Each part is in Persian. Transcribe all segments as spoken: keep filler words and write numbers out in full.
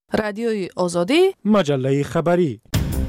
رادیوی آزادی، مجله خبری.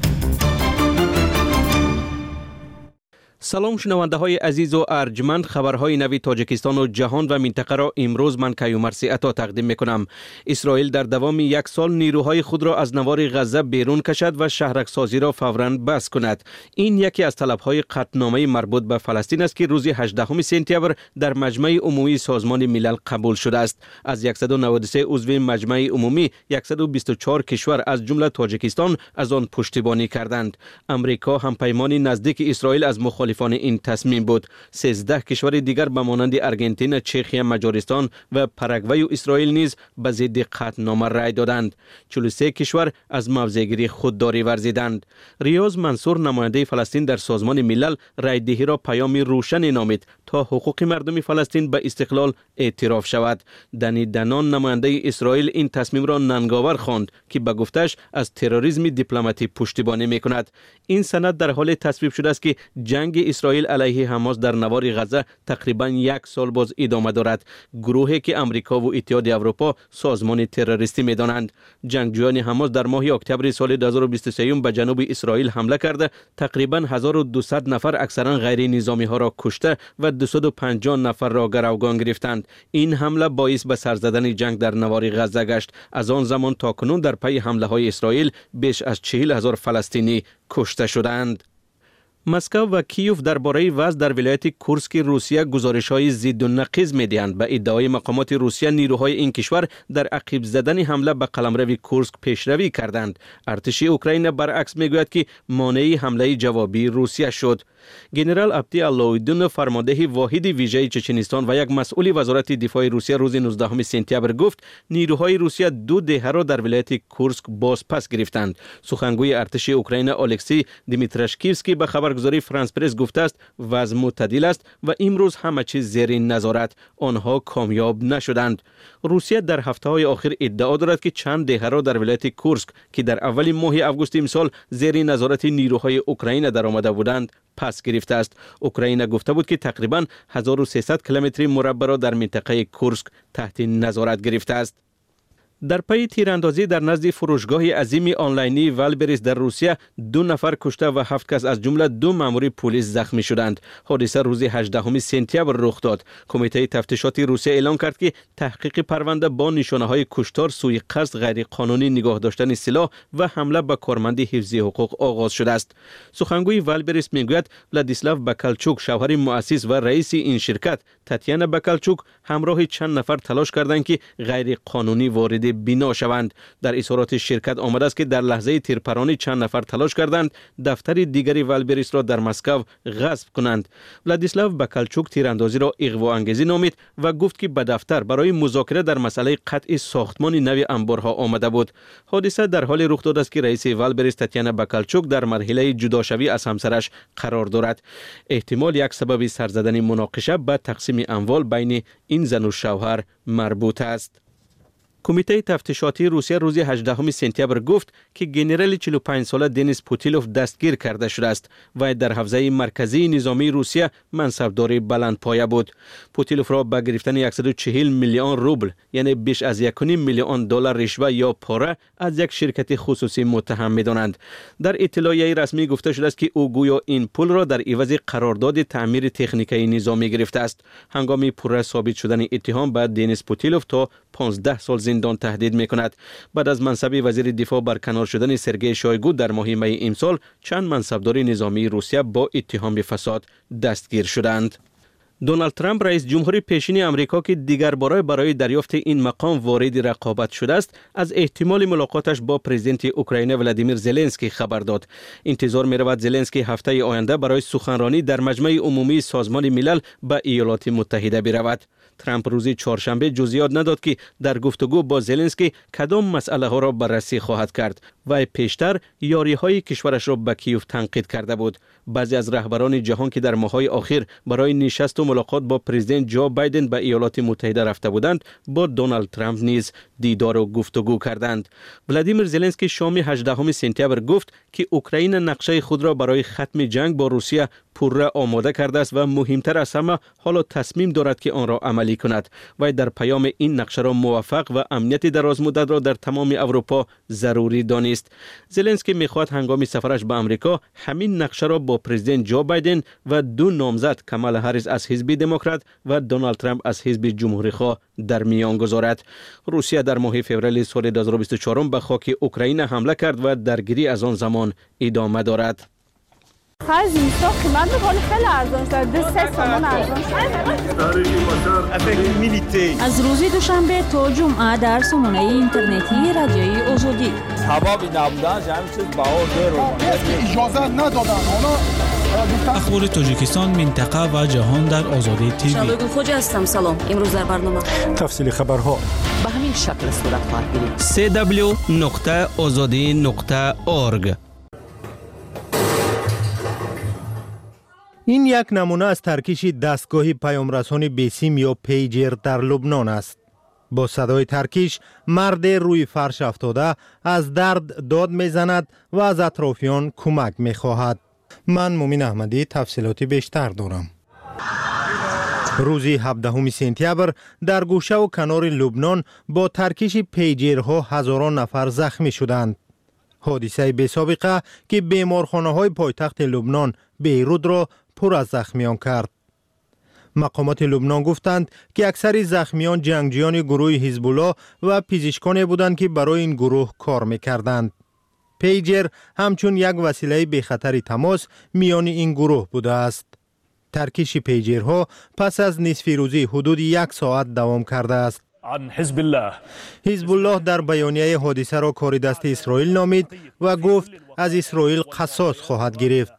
سلام شنونده های عزیز و ارجمند، خبرهای نوی تاجیکستان و جهان و منطقه را امروز من کیومرثی عطا تقدیم میکنم. اسرائیل در دوام یک سال نیروهای خود را از نوار غزه بیرون کشد و شهرکسازی را فوراً بس کند. این یکی از طلبهای قطعنامه مربوط به فلسطین است که روز هجدهم سپتامبر در مجمع عمومی سازمان ملل قبول شده است. از صد و نود و سه عضو مجمع عمومی صد و بیست و چهار کشور از جمله تاجیکستان از آن پشتیبانی کردند. امریکا هم پیمانی نزدیک اسرائیل از مخالفان این تصمیم بود. سیزده کشور دیگر به مانند ارژانتین، چخیه، مجارستان و پاراگوئه و اسرائیل نیز به ضد قطعنامه رای دادند. چهل و سه کشور از موضع‌گیری خودداری ورزیدند. ریاض منصور، نماینده فلسطین در سازمان ملل، رای دهی را پیامی روشن نامید تا حقوق مردم فلسطین به استقلال اعتراف شود. دنی دنان، نماینده اسرائیل، این تصمیم را ننگاور خواند که به گفتش از تروریسم دیپلماتی پشتیبانی میکند. این سند در حال تصویب شده است که جنگ اسرائیل علیه حماس در نوار غزه تقریبا یک سال باز ادامه دارد. گروهی که امریکا و اتحاد اروپا سازمان تروریستی می‌دانند. جنگجویان حماس در ماه اکتبر سال دو هزار و بیست و سه به جنوب اسرائیل حمله کرده تقریبا هزار و دویست نفر اکثرا غیر نظامی ها را کشته و دویست و پنجاه نفر را گروگان گرفتند. این حمله باعث به سر زدن جنگ در نوار غزه گشت. از آن زمان تا کنون در پی حمله های اسرائیل بیش از چهل هزار فلسطینی کشته شدند. مسکو و کیوف درباره وضع در ولایت کورسک روسیه گزارش‌های ضد و نقیض می‌دهند. به ادعای مقامات روسیه نیروهای این کشور در عقب زدن حمله به قلمرو کورسک پیشروی کردند. ارتش اوکراین برعکس می‌گوید که مانع حمله جوابی روسیه شد. ژنرال ابتی اللویدون، فرمانده واحد ویژه چچنستان و یک مسئول وزارت دفاع روسیه، روز نوزدهم سپتامبر گفت نیروهای روسیه دو دهه را در ولایت کورسک بازپس گرفتند. سخنگوی ارتش اوکراین الکسی دیمیتراشکیوسکی به خبرگزاری فرانس پرس گفته است وضع معتدل است و امروز همه چیز زیر نظارت. آنها کامیاب نشدند. روسیه در هفته‌های اخیر ادعا دارد که چند دهه را در ولایت کورسک که در اول ماه اوگوست امسال زیر نظارت نیروهای اوکراین درآمده بودند پس گرفته است. اوکراین گفته بود که تقریباً هزار و سیصد کیلومتر مربع را در منطقه کورسک تحت نظارت گرفته است. در پی تیراندازی در نزد فروشگاه عظیم آنلاینی والبریس در روسیه دو نفر کشته و هفت کس از جمله دو مأمور پلیس زخمی شدند. حادثه روز هجدهم سپتامبر رخ داد. کمیته تفتیشات روسیه اعلام کرد که تحقیق پرونده با نشانه‌های کشتار، سوء قصد، غیر قانونی نگاه داشتن سلاح و حمله به کارمند حفظی حقوق آغاز شده است. سخنگوی والبریس میگوید ولادیسلاو باکالچوک، شوهر مؤسس و رئیس این شرکت، تاتیانا باکالچوک، همراه چند نفر تلاش کردند که غیر قانونی وارد بنا شوند. در اظهارات شرکت آمده است که در لحظه تیرپرانی چند نفر تلاش کردند دفتر دیگری والبریس را در مسکو غصب کنند. ولادیسلاو باکالچوک تیراندازی را اغوا انگیزی نامید و گفت که به دفتر برای مذاکره در مسئله قطع ساختمان نوی انبارها آمده بود. حادثه در حال رخ داده است که رئیس والبریس تاتیانا باکالچوک در مرحله جداشوی از همسرش قرار دارد. احتمال یک سبب سر زدن مناقشه به تقسیم اموال بین این زن و شوهر مربوط است. کمیته تفتیشاتی روسیه روز هجدهم سپتامبر گفت که ژنرال چهل و پنج ساله دنیس پوتیلوف دستگیر کرده شده است و در حوزه مرکزی نظامی روسیه منصبدار بلندپایه بود. پوتیلوف را به گرفتن صد و چهل میلیون روبل یعنی بیش از یک و نیم میلیون دلار رشوه یا پاره از یک شرکت خصوصی متهم می‌دانند. در اطلاعیه رسمی گفته شده است که او گویا این پول را در عوض قرارداد تعمیر تکنیکی نظامی گرفته است. هنگام پوره ثابت شدن اتهام به دنیس پوتیلوف تا پانزده سال زندان تهدید میکند. بعد از منصب وزیر دفاع برکنار شدن سرگئی شویگو در ماه می امسال، چند منصبدار نظامی روسیه با اتهام فساد دستگیر شدند. دونالد ترامپ، رئیس جمهور پیشین امریکا که دیگر بار برای دریافت این مقام وارد رقابت شده است، از احتمال ملاقاتش با پرزیدنت اوکراین ولادیمیر زلنسکی خبر داد. انتظار می رود زلنسکی هفته آینده برای سخنرانی در مجمع عمومی سازمان ملل به ایالات متحده برود. ترامپ روز چهارشنبه جزئیات نداد که در گفتگو با زلنسکی کدام مسئله ها را بررسی خواهد کرد و پیشتر یاری های کشورش را به کیوف تنقید کرده بود. بعضی از رهبران جهان که در ماه‌های اخیر برای نشست و ملاقات با پرزیدنت جو بایدن به ایالات متحده رفته بودند، با دونالد ترامپ نیز دیدار و گفتگو کردند. ولادیمیر زلنسکی شام هجدهم سپتامبر گفت که اوکراین نقشه خود را برای ختم جنگ با روسیه پوره آماده کرده است و مهمتر از همه حالا تصمیم دارد که آن را عملی کند. و در پیام این نقشه را موفق و امنیت دراز مدت را در تمام اروپا ضروری دانست. زلنسکی میخواد هنگام سفرش به امریکا همین نقشه را با پرزیدنت جو بایدن و دو نامزد کامالا هریس از حزب دموکرات و دونالد ترامپ از حزب جمهوری خواه در میان گذارد. روسیه در ماه فوریه سال دو هزار و بیست و چهار به خاک اوکراین حمله کرد و درگیری از آن زمان ادامه دارد. خرج نیستا قیمت میکنه خیلی ارزان شده سه سامان ارزان شده. از روز دوشنبه تا جمعه در سامانه اینترنتی رادیوی آزادی حبابی نبودن جمعی چیز باور دارو اجازه ندادن اخبار تاجیکستان منطقه و جهان در آزادی تیوی. شبگل خوجه هستم. سلام. امروز در برنامه تفصیل خبرها به همین شکل صورت خواهد گرفت. سی دبلیو نقطه آزادی نقطه اورگ. این یک نمونه از ترکیش دستگاه پیامرسان بیسیم یا پیجر در لبنان است. با صدای ترکیش مرد روی فرش افتاده از درد داد میزند و از اطرافیان کمک میخواهد. من مومن احمدی تفصیلاتی بیشتر دارم. روز هفدهم سپتامبر در گوشه و کنار لبنان با ترکیش پیجرها هزاران نفر زخمی شدند. حادثه بی سابقه که بیمارخانه‌های پایتخت لبنان بیروت را پر از زخمیان کرد. مقامات لبنان گفتند که اکثر زخمیان جنگجویان گروه حزب الله و پزشکانی بودند که برای این گروه کار می‌کردند. پیجر همچون یک وسیله بی خطر تماس میان این گروه بوده است. ترکیش پیجرها پس از نصف روزی حدود یک ساعت دوام کرده است. عن حزب الله حزب الله در بیانیه حادثه را کار دست اسرائیل نامید و گفت از اسرائیل قصاص خواهد گرفت.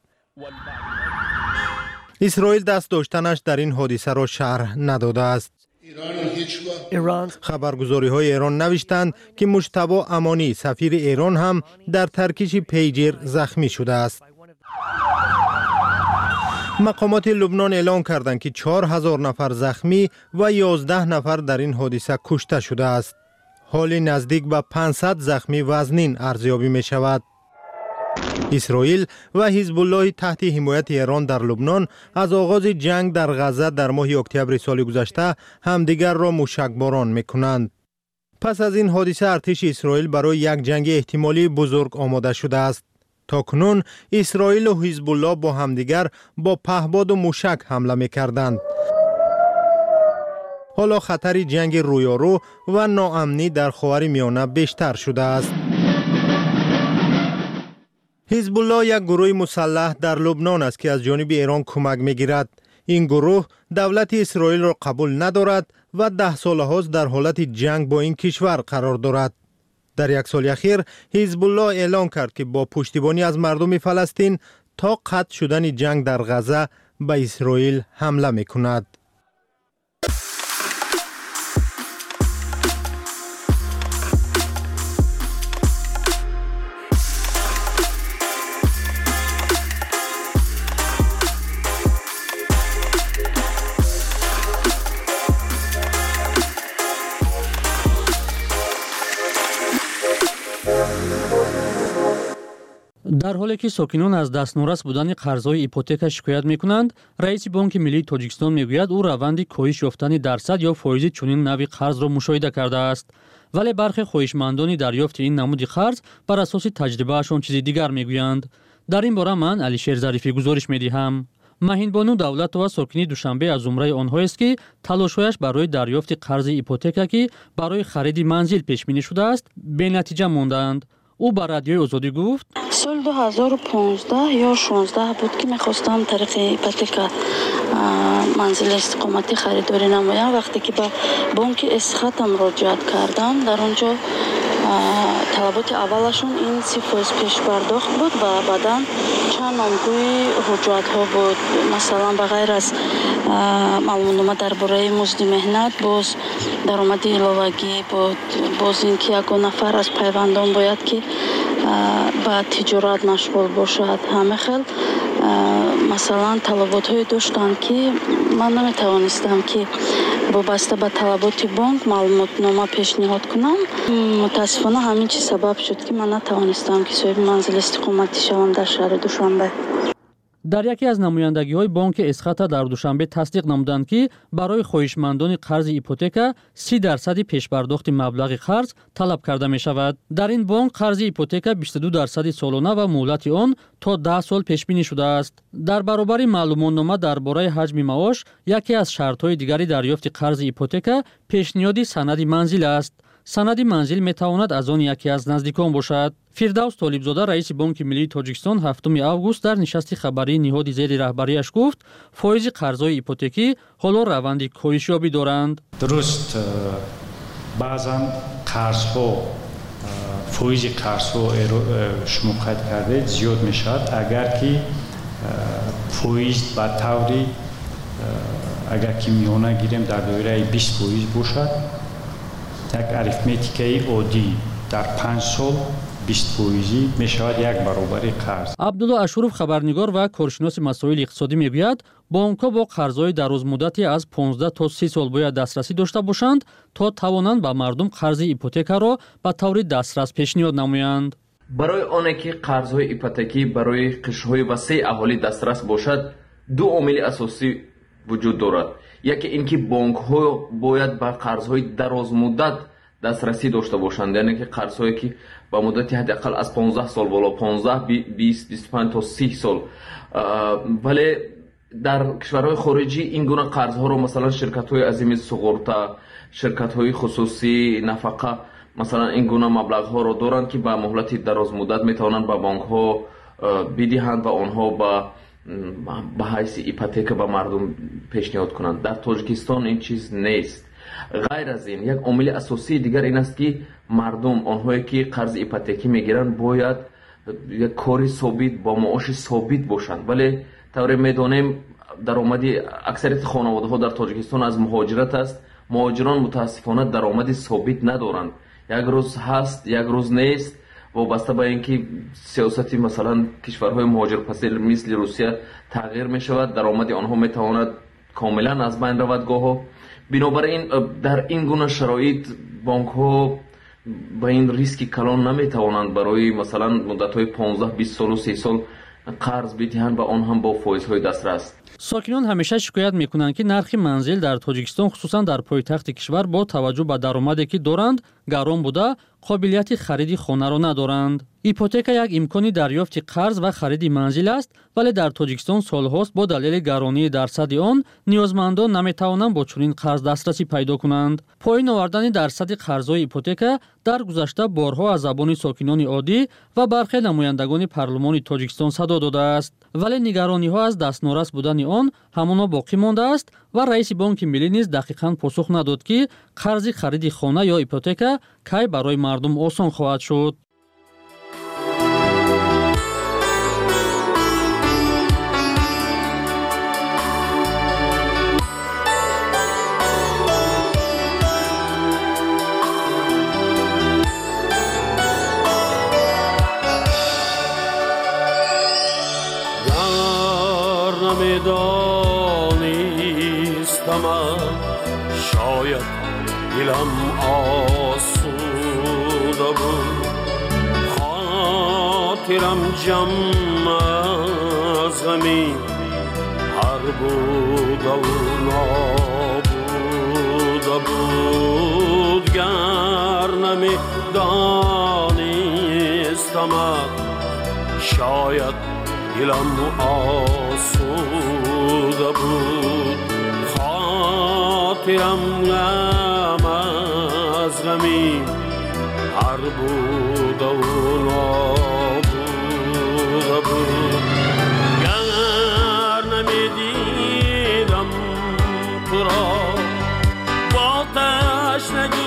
اسرائیل دست داشتنش در این حادثه را شرح نداده است. خبرگزاری های ایران نوشتند که مجتبی امانی سفیر ایران هم در ترکیش پیجر زخمی شده است. مقامات لبنان اعلام کردند که چهار هزار نفر زخمی و یازده نفر در این حادثه کشته شده است. حال نزدیک به پانصد زخمی وزنین ارزیابی می شود. اسرائیل و حزب الله تحت حمایت ایران در لبنان از آغاز جنگ در غزه در ماه اکتبر سال گذشته همدیگر را موشکباران می کنند. پس از این حادثه ارتش اسرائیل برای یک جنگ احتمالی بزرگ آماده شده است. تاکنون اسرائیل و حزب الله با همدیگر با پهپاد و موشک حمله می کردند. حالا خطر جنگ رویارو و ناامنی در خاورمیانه بیشتر شده است. حزب الله یک گروه مسلح در لبنان است که از جانب ایران کمک می‌گیرد. این گروه دولت اسرائیل را قبول ندارد و ده ساله هاست در حالت جنگ با این کشور قرار دارد. در یک سال اخیر حزب الله اعلام کرد که با پشتیبانی از مردم فلسطین تا قطع شدن جنگ در غزه به اسرائیل حمله می‌کند. در حالی که ساکنان از دستنورس بودن قرض‌های ایپوتک شکایت می‌کنند، رئیس بانک ملی تاجیکستان میگوید او روند کاهش یافتن درصد یا فایز چنین نوع قرض را مشاهده کرده است، ولی برخی خواهشمندان دریافت این نمود قرض بر اساس تجربه‌شان چیز دیگر میگویند. در این باره من علیشیر ظریفی گزارش می‌دهم. مهین بانو دولت و ساکنی دوشنبه از زمره آنهایست که تلاش‌هایش برای دریافت قرض ایپوتک که برای خرید منزل پیش بینی شده است به نتیجه ماندند. او بر رادیوی آزادی گفت سال دو هزار و پانزده یا شانزده بود که میخواستم طریق ایپوتک منزل استقامتی خریداری نمایم. وقتی که به بانک اسخط مراجعت کردم در اونجا طلبات اولشون این سی فیصد پیش پرداخت بود و بعداً چند نامگوی حجت ها بود، مثلا به غیر از معلومات درباره مزد مهنت باز درآمد علاوگی بود، باز اینکه یک نفر از پیوندان باید که با تجارت مشغول باشد. همه خیل مثلا طلبات های داشتن که من نمیتوانستم که وابسته به طلبات بانک معلومات نامه پیشنهاد کنم. متاسفانه همین چیز سبب شد که من نتوانستم که صاحب منزل استقامتی شوم در شهر دوشنبه. дар яке аз намояндагиҳои бонки Эсхата дар душанбе тасдиқ намуданд, ки барои хоҳишмандони қарзи ипотека си дарсади пешпардохти маблағи қарз талаб карда мешавад. дар ин бонк қарзи ипотека бисту ду дарсади солона ва муҳлати он то даҳ сол пешбинӣ шудааст. дар баробари маълумотнома дар бораи ҳаҷми маош, яке аз шартҳои дигари дарёфти қарзи ипотека пешниҳоди санади манзил аст. санади манзил метавонад аз он яке аз наздикон бошад. Фирдавс Толибзода, раиси Бонки Миллии Тоҷикистон, ҳафтуми август дар нишасти хабарии ниҳоди зери раҳбарияш гуфт, фоизи қарзҳои ипотекӣ ҳоло раванди коҳишёбӣ доранд. дуруст баъзан қарзҳо фоизи қарзҳо шумо қайд кардед зиёд мешавад, агар ки фоиз ба таври агар ки миёна гирем дар доираи бист фоиз бошад, як арифметикаи оддӣ дар панҷ сол бист фоизӣ мешавад як баробари қарз. Абдулло Ашуров, хабарнигор ва коршиноси масоили иқтисодӣ, мегӯяд, бонкҳо бо қарзҳои дарозмуддати аз понздаҳ то си сол бояд дастрасӣ дошта бошанд, то тавонанд ба мардум қарзи ипотекаро ба таври дастрас пешниҳод намоянд. барои оне ки қарзҳои ипотекӣ барои қишрҳои васеъ аҳолӣ дастрас бошад, ду омили асосӣ вуҷуд дорад. яке ин ки бонкҳо бояд ба қарзҳои дарозмуддат дастрасӣ дошта бошанд, яъне ки қарзҳое ки ба муддати ҳадақал аз понздаҳ сол боло, понздаҳ, бист, бисту панҷ то си сол. вале дар кишварҳои хориҷӣ ин гуна қарзҳоро масалан ширкатҳои азими суғурта, ширкатҳои хусусӣ, нафақа масалан ин гуна маблағҳоро доранд, ки ба муҳлати дарозмуддат метавонанд ба бонкҳо бидиҳанд ва онҳо ба ба ҳайси ипотека ба мардум пешниҳод кунанд. дар Тоҷикистон ин чиз нест. ғайр аз ин, як омили асосии дигар ин аст, ки мардум, онҳое ки қарзи ипотекӣ мегиранд, бояд як кори собит бо маоши собит бошанд. вале тавре медонем, даромади аксарияти хонаводаҳо дар Тоҷикистон аз муҳоҷират аст. муҳоҷирон мутаассифона даромади собит надоранд. як рӯз ҳаст, як рӯз нест, вобаста ба ин ки сиёсати масалан кишварҳои муҳоҷирпазир мисли Русия тағйир мешавад, даромади онҳо метавонад комилан аз байн равад гоҳо. бинобар ин дар ин гуна шароит бонкҳо ба ин риски калон наметавонанд барои масалан муддатҳои понздаҳ бист солу си сол қарз бидиҳанд ва он ҳам бо фоизҳои дастрас. сокинон ҳамеша шикоят мекунанд, ки нархи манзил дар Тоҷикистон, хусусан дар пойтахти кишвар, бо таваҷҷӯҳ ба даромаде ки доранд, гарон буда, қобилияти хариди хонаро надоранд. ипотека як имкони дарёфти қарз ва хариди манзил аст, вале дар Тоҷикистон солҳост бо далели гаронии дарсади он ниёзмандон наметавонанд бо чунин қарз дастрасӣ пайдо кунанд. поин овардани дарсади қарзҳои ипотека дар гузашта борҳо аз забони сокинони оддӣ ва бархе намояндагони парлумони Тоҷикистон садо додааст. вале нигарониҳо аз дастнорас будани он ҳамоно боқӣ мондааст ва раиси Бонки Миллӣ низ дақиқан посух надод, ки қарзи хариди хона ё ипотека кай барои мардум осон хоҳад шуд. نمیدانستم شاید دلم آسوده بود خاطرم جمع از غمی هر بود و نابوده بود گر نمیدانستم شاید دلم آسوده بود خاطرم غم از غمی هر بود و نابوده بود گر نمیدیدم تو را با تشنگی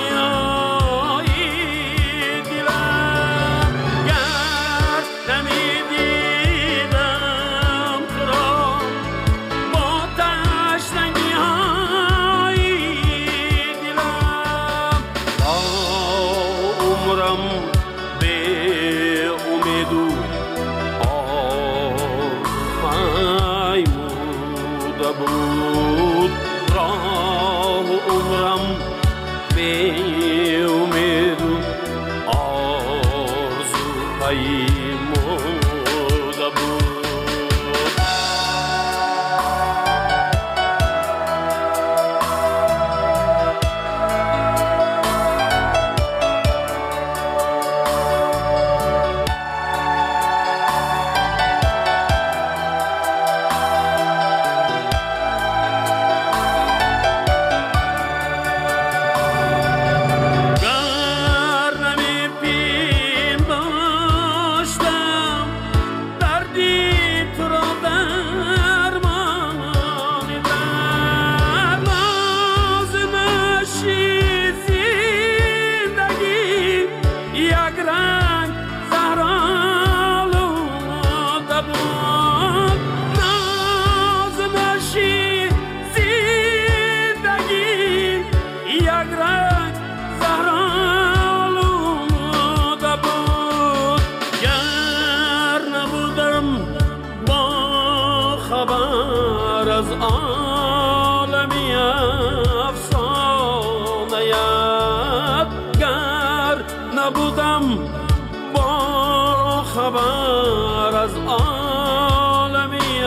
خبر از عالمی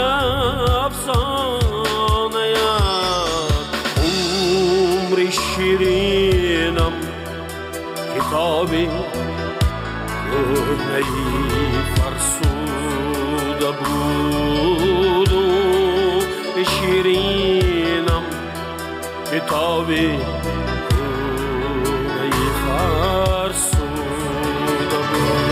افسانه عمری شیرینم کتابی کهنه‌ای فرسوده بود و شیرینم کتابی کهنه‌ای فرسوده بود.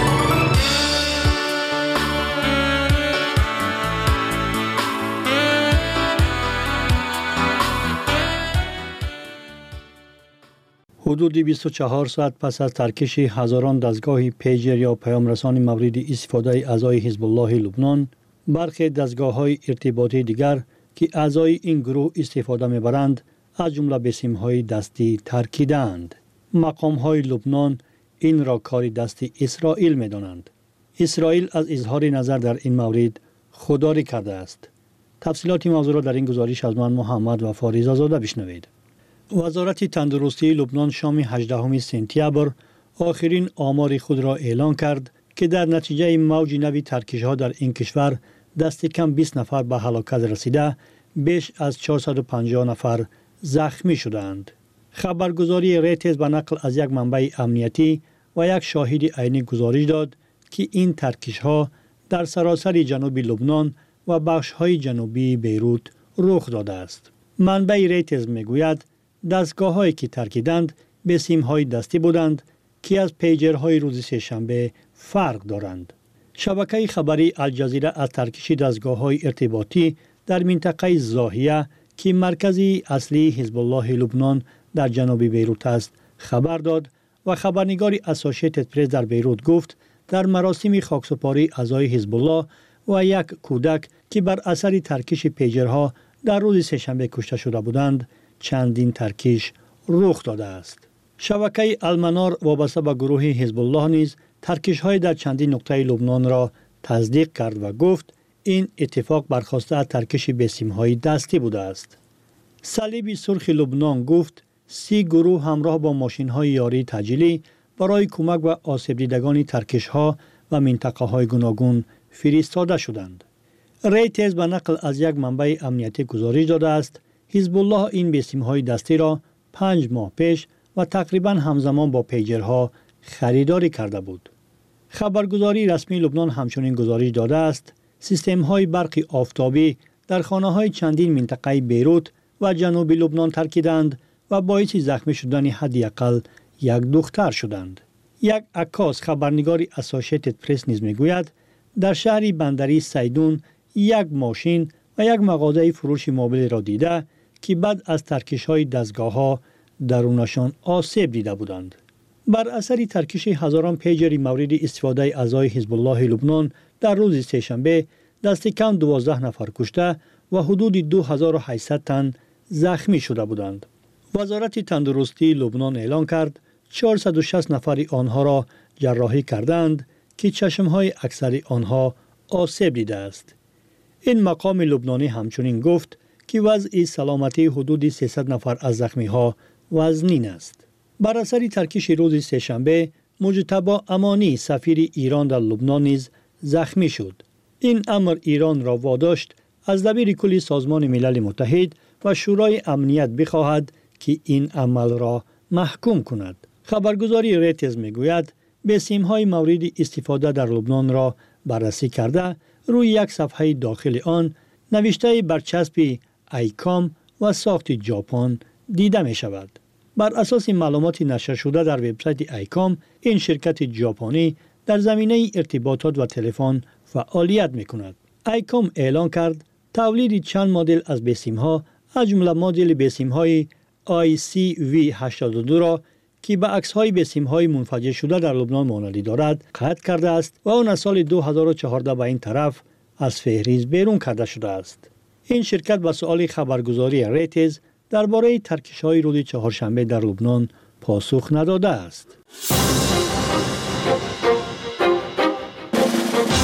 حدود بیست و چهار ساعت پس از ترکش هزاران دستگاه پیجر یا پیامرسان مورد استفاده اعضای حزب الله لبنان، برخی دستگاه‌های ارتباطی دیگر که اعضای این گروه استفاده می‌برند از جمله به سیم‌های دستی ترکیدند. مقام‌های لبنان این را کار دست اسرائیل می‌دانند. اسرائیل از اظهار نظر در این مورد خودداری کرده است. تفصیلات موضوع را در این گزارش از من محمد و فاریزه زاده بشنوید. وزارت تندرستی لبنان شام هجدهم سپتامبر آخرین آمار خود را اعلان کرد که در نتیجه موج نوی ترکش‌ها در این کشور دست کم بیست نفر به هلاکت رسیده، بیش از چهارصد و پنجاه نفر زخمی شدند. خبرگزاری ریترز به نقل از یک منبع امنیتی و یک شاهد عینی گزارش داد که این ترکش‌ها در سراسر جنوب لبنان و بخش‌های جنوبی بیروت رخ داده است. منبع ریترز میگوید دستگاه‌هایی که ترکیدند به سیم‌های دستی بودند که از پیجرهای روز سه‌شنبه فرق دارند. شبکه خبری الجزیره از ترکش دستگاه‌های ارتباطی در منطقه زاهیه که مرکزی اصلی حزب الله لبنان در جنوب بیروت است خبر داد و خبرنگار اسوسییتد پرس در بیروت گفت در مراسم خاکسپاری اعضای حزب الله و یک کودک که بر اثر ترکش پیجرها در روز سه‌شنبه کشته شده بودند چندین ترکش رخ داده است. شبکه المنار وابسته به گروه حزب الله نیز ترکش‌های در چندین نقطه لبنان را تصدیق کرد و گفت این اتفاق برخواسته از ترکش به سیم‌های دستی بوده است. صلیب سرخ لبنان گفت سی گروه همراه با ماشین‌های یاری تجلیلی برای کمک به آسیب دیدگان ترکش‌ها و منطقه‌های گوناگون فرستاده شدند. ریترز به نقل از یک منبع امنیتی گزارش داده است حزب الله این به سیم‌های دستی را پنج ماه پیش و تقریباً همزمان با پیجرها خریداری کرده بود. خبرگزاری رسمی لبنان همچنین گزارش داده است سیستم‌های برق آفتابی در خانه‌های چندین منطقه بیروت و جنوب لبنان ترکیدند و باعث زخمی شدن حداقل یک دختر شدند. یک عکاس خبرنگار اسوسییتد پرس نیز میگوید در شهر بندری سیدون یک ماشین و یک مغازه فروش موبایل را دیده که بعد از ترکش‌های دستگاه‌ها درونشان آسیب دیده بودند. بر اثر ترکش هزاران پیجر مورد استفاده اعضای حزب الله لبنان در روز سه‌شنبه دست کم دوازده نفر کشته و حدود دو هزار و هشتصد تن زخمی شده بودند. وزارت تندرستی لبنان اعلان کرد چهارصد و شصت نفر آنها را جراحی کردند که چشم‌های اکثر آنها آسیب دیده است. این مقام لبنانی همچنین گفت که وضع سلامتی حدود سیصد نفر از زخمی‌ها وزنین است. بر اثر ترکش روز سه‌شنبه مجتبی امانی سفیر ایران در لبنان نیز زخمی شد. این امر ایران را واداشت از دبیر کل سازمان ملل متحد و شورای امنیت بخواهد که این عمل را محکوم کند. خبرگزاری ریترز میگوید به سیم‌های مورد استفاده در لبنان را بررسی کرده روی یک صفحه داخل آن نوشته برچسب آیکام و ساخت ژاپن دیده می شود. بر اساس معلومات نشر شده در وبسایت آیکام این شرکت ژاپنی در زمینه ارتباطات و تلفن فعالیت می کند. آیکام اعلان کرد تولید چند مدل از بسیم‌ها از جمله مدل بسیم‌های آی سی وی هشتاد و دو را که به عکس‌های بسیم‌های منفجر شده در لبنان مانندی دارد قطع کرده است و آن از سال دو هزار و چهارده به این طرف از فهرست بیرون کرده شده است. این شرکت به سؤال خبرگزاری ریترز درباره ترکش‌های روز چهارشنبه در لبنان پاسخ نداده است.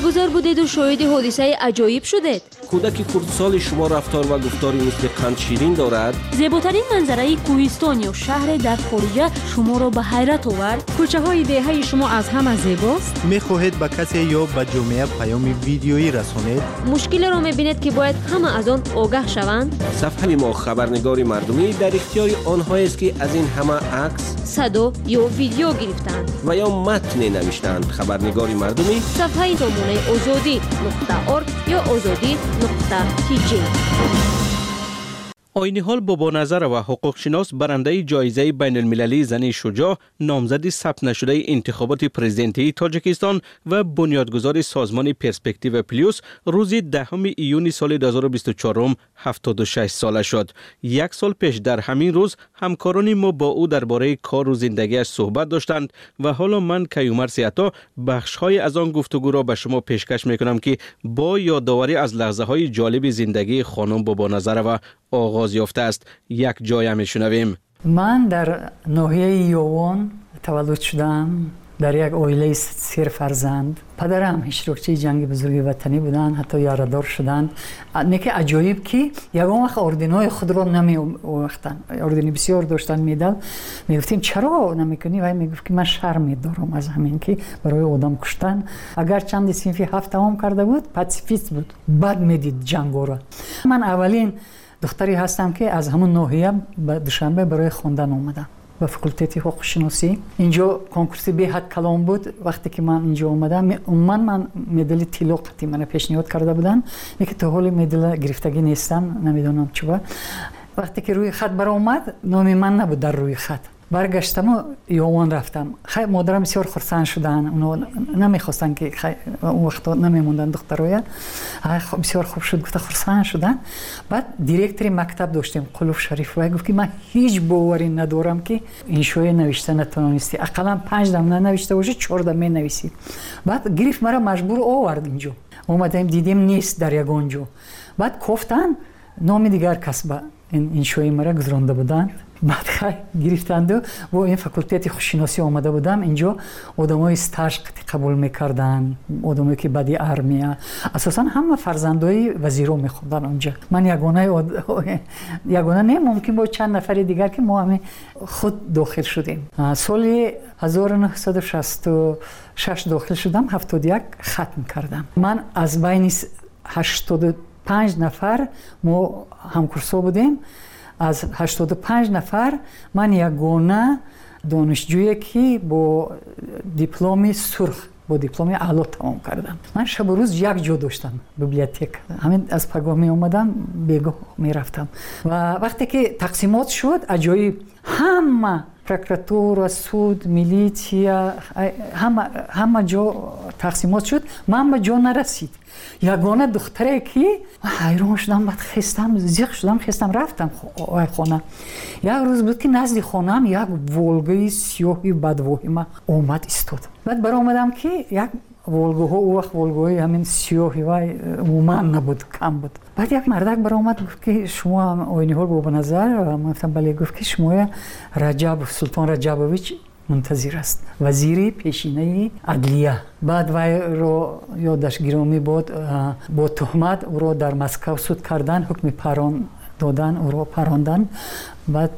گذار بودید و شاهد حادثه عجایب شدید. کودک خردسال شما رفتار و گفتاری مثل قند شیرین دارد. زیباترین منظره کوهستان یا شهر در خارج شما را به حیرت آورد. کوچه های دهه شما از همه زیباست. میخواهید به کسی یا به جامعه پیام ویدیویی رسانید؟ مشکل را میبینید که باید همه از آن آگاه شوند. صفحه ما خبرنگار مردمی در اختیار آنها است که از این همه عکس، صدا یا ویدیو گرفتند و یا متن نوشتند. خبرنگار مردمی صفحه سامانه آزادی نقطه ارگ یا آزادی نقطه تی جی. آینی‌حال بابانظر و حقوقشناس برنده جایزه بین المللی زنی شجاع، نامزد ثبت نشده انتخابات پرزیدنتی تاجیکستان و بنیادگذار سازمان پرسپکتیو پلیوس روز دهم ایون سال دو هزار و بیست و چهار هفتاد و شش ساله شد. یک سال پیش در همین روز همکاران ما با او درباره کار و زندگیش صحبت داشتند و حالا من کیومرث عطا بخش‌های از آن گفتگو را به شما پیشکش می‌کنم که با یادآوری از لحظه‌های جالب زندگی خانم بابانظر و آغاز یافته است یک جای میشنویم. من در ناحیه یوان تولد شدم، در یک عائله سه فرزند. پدرم اشتراکچی جنگ بزرگ وطنی بودند، حتی یاردار شدند. نکته عجایب که یگان وقت اردنای خود را نمی وقتن اردنی بسیار داشتن میدل. میگفتیم چرا نمیکنی؟ و میگفت که من شرم دارم از همین که برای آدم کشتن. اگر چند صنفی هفت تمام کرده بود پاسیفیست بود، بعد میدید جنگو را. من اولین دختری هستم که از همون ناحیه به دوشنبه برای خواندن اومدم به فاکولته حقوق شناسی. اینجا کنکورس به حد کلام بود. وقتی که من اینجا اومدم من من مدل طلا قطعی من پیشنهاد کرده بودن، میگه تا حال مدل گرفتگی نیستم، نمیدونم چرا. وقتی که روی خط برآمد نام من نبود در روی خط. برگشتم و یوان رفتم. خیلی مادرم بسیار خرسند شدن، اونا نمیخواستن که اون وقتا نمیموندن دخترای. خب بسیار خوب شد، گفت خرسند شدن. بعد دیرکتور مکتب داشتیم قلوف شریف و گفت که من هیچ باوری ندارم که این شوی نوشته نتونستی، اقلا پنج دم ننوشته باشی چهار دم مینویسی. بعد گرفت مرا مجبور آورد اینجا. اومدیم دیدیم نیست در یگانجا. بعد گفتن نام دیگر کس به این این شوی مرا گذرانده بودند. بعد خیلی گرفتند و با این فاکولته حقوق شناسی آمده بودم. اینجا آدمای استاژ قبول میکردن، آدمایی که بعدی ارمیا، اساسا همه فرزندای وزیرو میخوندن اونجا. من یگانه آد... یگانه نه، ممکن با چند نفر دیگر که ما همه خود داخل شدیم. سال هزار و نهصد و شصت و شش داخل شدم، هفتاد و یک ختم کردم. من از بین هشتاد و پنج نفر ما همکورسا بودیم. از هشتاد و پنج نفر من یگانه دانشجویی که با دیپلم سرخ با دیپلم اعلا تمام کردم. من شب و روز یک جا داشتم بیبلیوتک. همین از پگاه می اومدم بیگاه می رفتم و وقتی که تقسیمات شد عجایب همه پروکراتور، سود، میلیتیا همه همه جا تقسیمات شد، من به جا نرسید. یگانه دختره که حیران شدم، بعد خستم زیغ شدم، خستم رفتم خانه. یک روز بود که نزد خانم یک ولگای سیاهی بدواهمه اومد ایستاد. بعد برای اومدم که یک ولگوها او وقت ولگوهای همین سیاهی و اومن نبود، کم بود. بعد یک مردک برای اومد گفت که شما آینی‌حال بابانظر؟ من گفتم بله. گفت که شما رجب سلطان رجبویچ منتظر است، وزیر پیشینه عدلیه. بعد وی رو یادش گرامی بود، با تهمت او رو در مسکو صد کردن، حکم پران دادن، او رو پراندن. بعد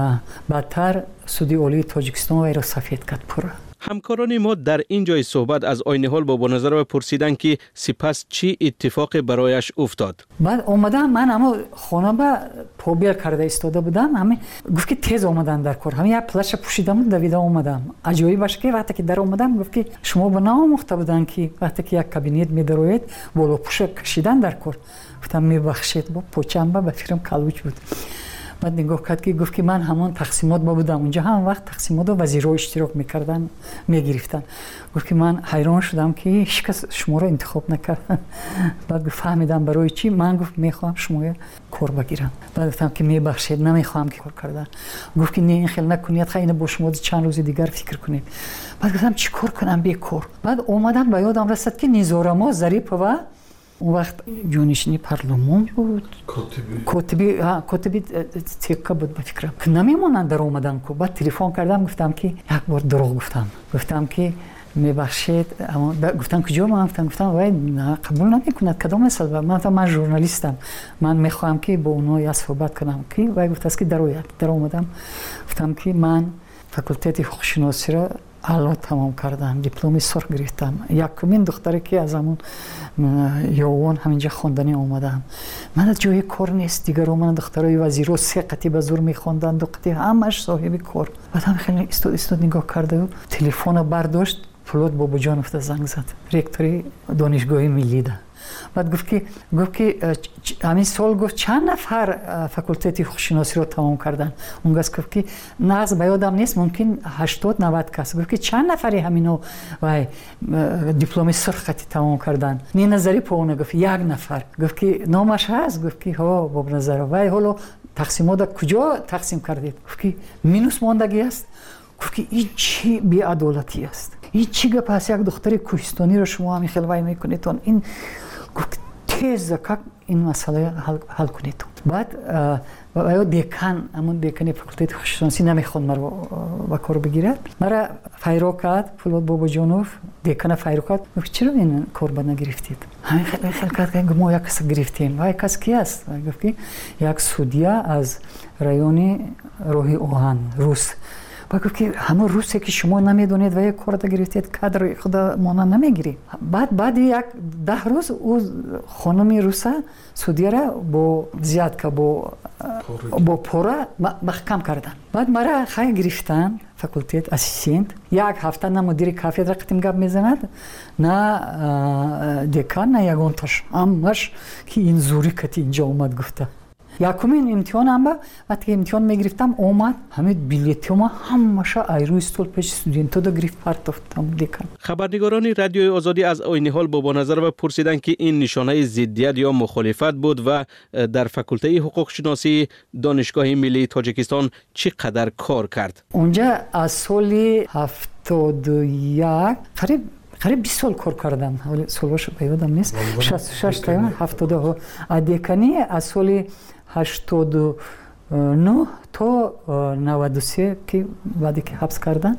بعدتر سودی عالی تاجیکستان وی را سفید کرد پورا. همکاران ما در این جای صحبت از آینی‌حال بابانظر و پرسیدن که سپس چی اتفاق برایش افتاد. بعد اومدم من اما خانه با پوبیل کرده ایستاده بودم، همین گفت که تیز اومدن در کار، همین یک پلش پوشیدم دویده اومدم. عجایبش که وقتی که در اومدم گفت که شما به ناموخته بودن که وقتی که یک کابینت می‌دروید بالا پوش کشیدن در کار. گفتم میبخشید، با پوچم با فکرم کلوچ بود. بعد نگاه کرد که گفت که من همان تقسیمات با بودم اونجا، هم وقت تقسیمات و وزیرها اشتراک میکردن میگرفتن. گفت که من حیران شدم که هیچ کس شما رو انتخاب نکرد. بعد گفت فهمیدم برای چی. من گفت میخوام شما کار بگیرم. بعد گفتم که میبخشید نمیخوام که کار کردن. گفت که نه این خیلی نکنید، خیلی با شما چند روز دیگر فکر کنید. بعد گفتم چی کار کنم بی کار. بعد اومدم به یادم رسید که نیزارما ظریف و اون وقت جانشینی پارلمان بود، کاتبی ها کاتبی تیکا بود بفکرم که نمیمونن در اومدن کو. بعد تلفن کردم گفتم که یک بار دروغ گفتم گفتم که میبخشید اما گفتم کجا ما گفتم گفتم وای نه قبول نمیکند کدام مثلا من تا من ژورنالیستم من میخوام که با اونها یا صحبت کنم که وای گفت است که در اومد در اومدم گفتم که من فاکولته حقوق شناسی را اعلا تمام کردم دیپلم سرخ گرفتم یکمین دختری که از همون یوان همینجا خواندنی اومدم من از جای کار نیست دیگر من دخترای وزیرو سه قطعه به زور میخواندن دو قطعه همش صاحب کار بعد هم خیلی استاد استاد نگاه کرده و تلفن برداشت فلوت بابا جانوف زنگ زد رکتوری دانشگاه ملی ده بعد گفت که گفت که همین سال گفت چند نفر فاکولته حقوق شناسی رو تمام کردن اون گفت که نه از بیادم نیست ممکن هشتاد نود کس گفت که چند نفری همینو وای دیپلم سرخ خطی تمام کردن نه نظری پونه گفت یک نفر گفت که نامش هست گفت که ها باب نظر وای حالا تقسیمات کجا تقسیم کردید گفت که مینوس ماندگی است گفت که این چی بی‌عدالتی است این چی گپ است یک دختر کوهستانی رو شما همین خیلی وای میکنید این گفت تیز که این مسئله حل, حل کنید بعد و دیکان همون دیکان فاکولته حقوق شناسی نمیخواد مرا با کار بگیرد مرا فایرو کرد فلوت بابا جانوف دیکان فایرو کرد گفت چرا این کار با نگرفتید همین خیلی خیلی کرد که ما یک کس گرفتیم و یک کس کی است گفت که یک سودیا از رایون روحی اوهان روس و گفت که همون روسی که شما نمیدونید و یک کار گرفتید کادر خدا مانا نمیگیری بعد بعد یک ده روز او خانم روسا سودیا را با زیاد که با با پورا محکم کردن بعد مرا خیلی گرفتن فاکولته اسیستنت یک هفته نه مدیر کافدرا قتیم گپ میزند نه دکان نه یگانتاش همش که این زوری کتی اینجا اومد گفته یکمین امتحانم با وقتی امتحان میگرفتم اومد همه بلیطم همش ایرو استول پیش استودنتو دا گرفت پرتافتم دیکن خبرنگاران رادیوی آزادی از عین حال بابا نظر و پرسیدند که این نشانه ضدیت یا مخالفت بود و در فاکولته حقوق شناسی دانشگاه ملی تاجیکستان چقدر کار کرد. اونجا از سال هفتاد و یک قریب قریب بیست سال کار کردم ولی سالش بیادم نیست شصت و شش تا هفتاد و ادیکانی از سال هشتاد و نه تا نود و سه که بعدی که حبس کردن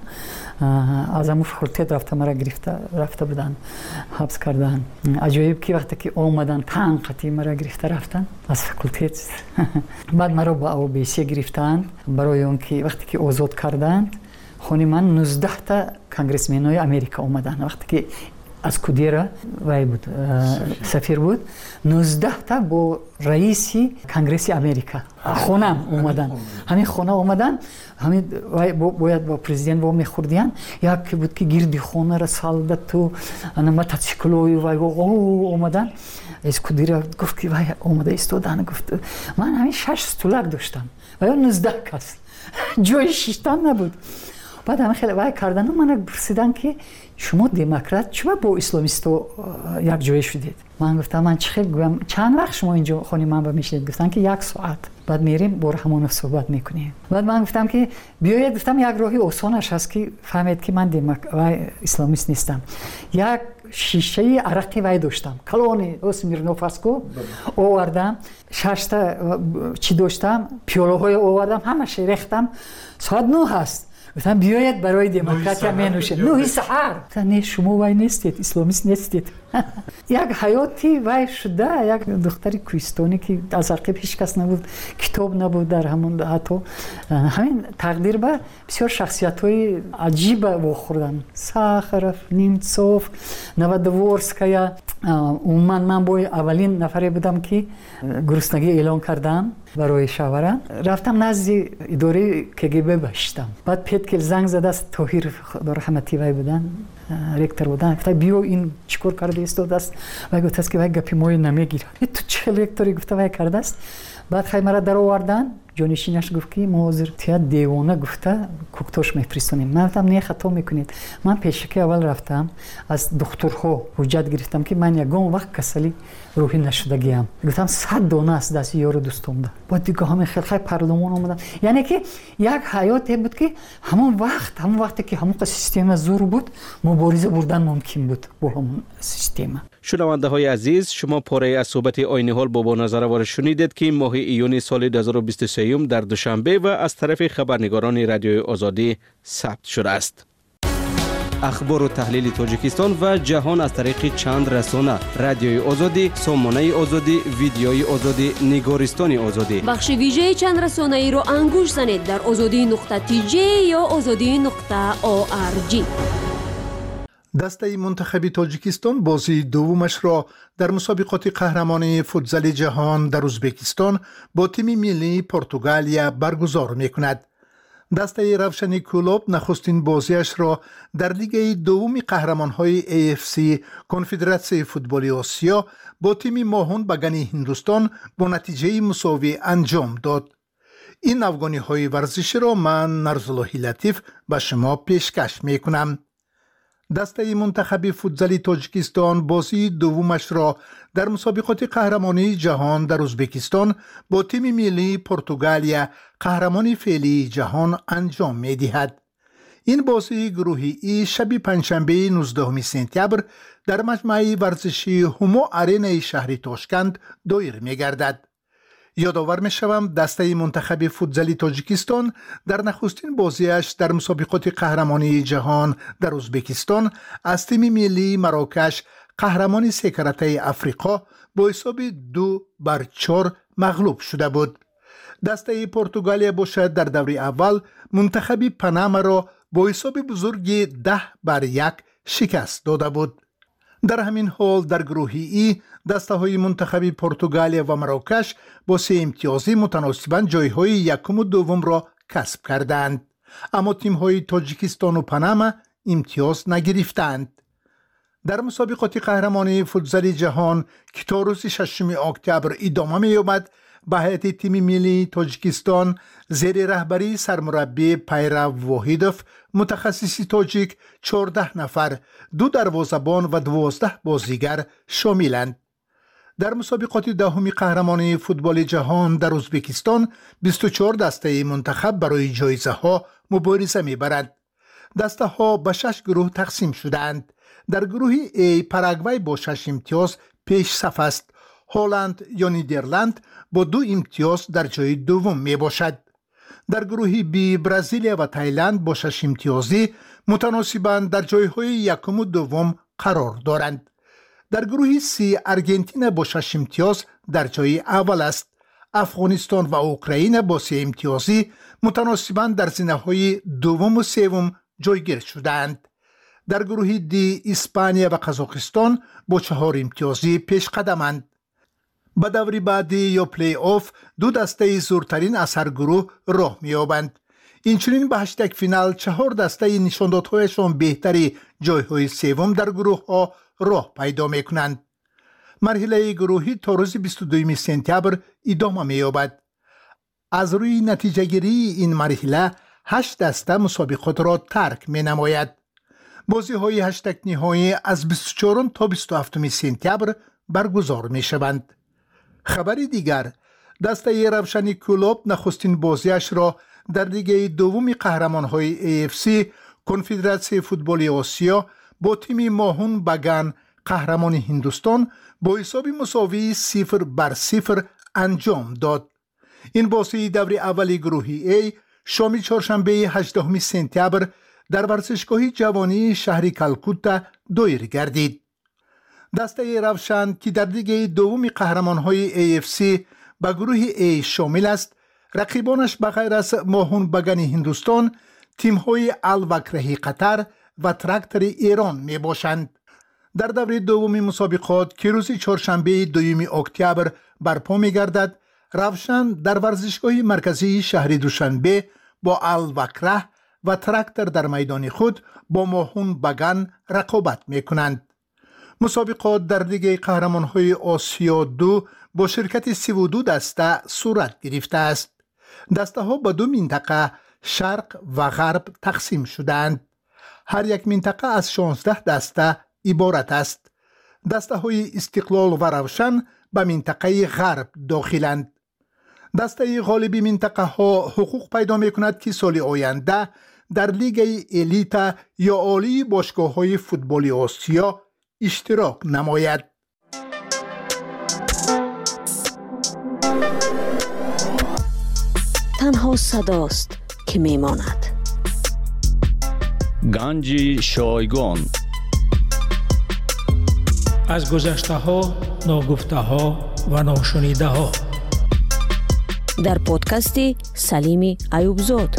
از همون فاکولته رفته مرا گرفته رفته بودن حبس کردن عجایب که وقتی که اومدن تنقتی مرا گرفته رفتن از فاکولته بعد مرا با او بی سی گرفتن برای اون که وقتی که آزاد کردن خونی من نوزده تا کانگرسمن‌های امریکا اومدن وقتی که از کودیرا وای بود سفیر بود نوزده تا با رئیس کانگرس امریکا خونم اومدن همین خونه اومدن همین باید با پرزیدنت با میخوردیان یک بود که گیردی خونه را سالده تو انا موتورسیکلوی وای او اومدن از کودیرا گفت که وای اومده استودن گفت من همین شش استولک داشتم وای نوزده کس جای شیشتن نبود بعد همه خیلی وای کردن من پرسیدن که شما دموکرات چرا با اسلامیستو یک جای شدید من گفتم من چه گفتم چند وقت شما اینجا خونه من با میشید گفتن که یک ساعت بعد میریم با همون صحبت میکنیم بعد من گفتم که بیاید گفتم یک راهی آسانش هست که فهمید که من دموکرات اسلامیست نیستم یک شیشه عرقی وای داشتم کلونی اسمیرنوفاسکو آوردم شش تا چی داشتم پیاله های آوردم همش ریختم ساعت نه هست گفتم بیاید برای دموکراسی می نوشید نه سحر نه شما وای نیستید اسلامیست نیستید یک حیاتی وای شده یک دختری کوهستانی که از عقب هیچ کس نبود کتاب نبود در همون حتی همین تقدیر به بسیار شخصیت‌های عجیب واخوردن ساخرف نیمتسوف نوودورسکایا من من با اولین نفری بودم که گرسنگی اعلان کردم برای شاوران رفتم نزد اداره کگب باشتم بعد پیت زنگ زد است طاهر خدا رحمتی وای بودن رکتر بودن گفت بیا این چیکار کرده است است و گفت است که وای گپی موی نمیگیره تو چه رکتری گفت وای کرده است بعد خیلی مرا در آوردن جانشینش گفت که ما حاضر دیوانه گفته کوکتوش میفرستونیم من گفتم نه خطا میکنید من پیشکی اول رفتم از دکترها حجت گرفتم که من یگان وقت کسلی روحی نشدگیم گفتم صد دانه است دست یارو دوستم ده بعد دیگه همه خیلی خیلی پارلمان اومدن یعنی که یک حیاتی بود که همون وقت همون وقتی که همون سیستم زور بود مبارزه بردن ممکن بود با همون سیستم. شنونده های عزیز شما پاره از صحبت عین حال بابا نظروار شنیدید که ماه ایون سال دو هزار و بیست و سه در دوشنبه و از طرف خبرنگاران رادیوی آزادی ثبت شده است. اخبار و تحلیل تاجیکستان و جهان از طریق چند رسانه: رادیوی آزادی، سامانه آزادی، ویدیوی آزادی، نگارستان آزادی. بخش ویژه چند رسانه ای را انگوش زنید در آزادی نقطه تی جی یا آزادی نقطه او آر جی. دسته منتخب تاجیکستان بازی دومش را در مسابقات قهرمانی فوتزال جهان در ازبکستان با تیم ملی پرتغالیا برگزار می‌کند. دسته روشن کلوب نخستین بازیش را در لیگ دوم قهرمان‌های ای اف سی کنفدراسیون فوتبال آسیا با تیم ماهون بگن هندوستان با نتیجه مساوی انجام داد. این افغانی‌های ورزشی را من نرزاللهی لطیف به شما پیشکش می‌کنم. دسته منتخب فوتزال تاجیکستان بازی دومش را در مسابقات قهرمانی جهان در ازبکستان با تیم ملی پرتغالیا قهرمان فعلی جهان انجام می دهد. این بازی گروهی ای شب پنجشنبه نوزدهم سپتامبر در مجمع ورزشی همو آرینای شهر تاشکند دایر می گردد. یادآور می شوم دسته منتخب فوتزال تاجیکستان در نخستین بازیش در مسابقات قهرمانی جهان در ازبکستان از تیم ملی مراکش قهرمان سه کرته افریقا با حساب دو بر چهار مغلوب شده بود. دسته پرتغالیا باشد در دور اول منتخب پاناما را با حساب بزرگ ده بر یک شکست داده بود. در همین حال در گروهی ای دسته های منتخب پرتغالیا و مراکش با سه امتیازی متناسباً جای های یکم و دوم را کسب کردند، اما تیم های تاجیکستان و پاناما امتیاز نگرفتند. در مسابقات قهرمانی فوتزال جهان که تا روز ششم اکتبر ادامه می‌یابد، به هیئت تیم ملی تاجیکستان زیر رهبری سرمربی پیرو واحدوف متخصص تاجیک چهارده نفر، دو دروازه‌بان و دوازده بازیگر شاملند. در مسابقات دهمی قهرمانی فوتبال جهان در ازبکستان بیست و چهار دسته منتخب برای جایزه ها مبارزه می‌برند. دسته ها به شش گروه تقسیم شدند. در گروه ای پاراگوئه با شش امتیاز پیش صف است. هلند یا نیدرلند با دو امتیاز در جای دوم می باشد. در گروه بی برزیل و تایلند با شش امتیازی متناسباً در جایهای یکم و دوم قرار دارند. در گروه سی ارژانتین با شش امتیاز در جای اول است. افغانستان و اوکراین با سه امتیازی متناسباً در زینه‌های دوم و سوم جایگیر شدند. در گروه دی اسپانیا و قزاقستان با چهار امتیازی پیش قدمند. به دور بعدی یا پلی آف دو دسته زورترین از هر گروه راه می‌یابند. اینچنین به هشتگ فینال چهار دسته نشاندادهایشان بهتری جایهای سوم در گروه ها راه پیدا می‌کنند. مرحله گروهی تا روز بیست و دوم سپتامبر ادامه می‌یابد. از روی نتیجه گیری این مرحله هشت دسته مسابقات را ترک می‌نماید. بازی های هشتگ نهایی از بیست و چهارم تا بیست و هفتم سپتامبر برگزار می‌شوند. خبر دیگر، دسته روشن کلوب نخستین بازیش را در لیگ دوم قهرمان‌های ای اف سی کنفدراسیون فوتبال آسیا با تیم ماهون بگن قهرمان هندوستان با حساب مساوی صفر بر صفر انجام داد. این بازی دور اول گروهی ای شام چهارشنبه هجدهم سپتامبر در ورزشگاه جوانی شهر کلکوتا دایر گردید. دسته روشن که در لیگ دوم قهرمان‌های ای اف سی به گروه ای شامل است، رقیبانش بغیر از ماهون بگن هندوستان، تیم‌های الوکره قطر و تراکتور ایران می باشند. در دور دوم مسابقات که روز چهارشنبه دوم اکتبر برپا می گردد، روشن در ورزشگاه مرکزی شهر دوشنبه با الوکره و تراکتور در میدان خود با ماهون بگن رقابت می کنند. مسابقات در لیگ قهرمان‌های آسیا دو با شرکت سی و دو دسته صورت گرفته است. دسته ها به دو منطقه شرق و غرب تقسیم شدند. هر یک منطقه از شانزده دسته عبارت است. دسته های استقلال و روشن به منطقه غرب داخلند. دسته غالبی منطقه ها حقوق پیدا می کند که سال آینده در لیگ الیتا یا عالی باشگاه های فوتبال آسیا اشتراک نماید. تنها صداست که میماند. گنج شایگان. از گذشته ها، ناگفته ها و ناشنیده ها در پادکست سلیم ایوبزاد.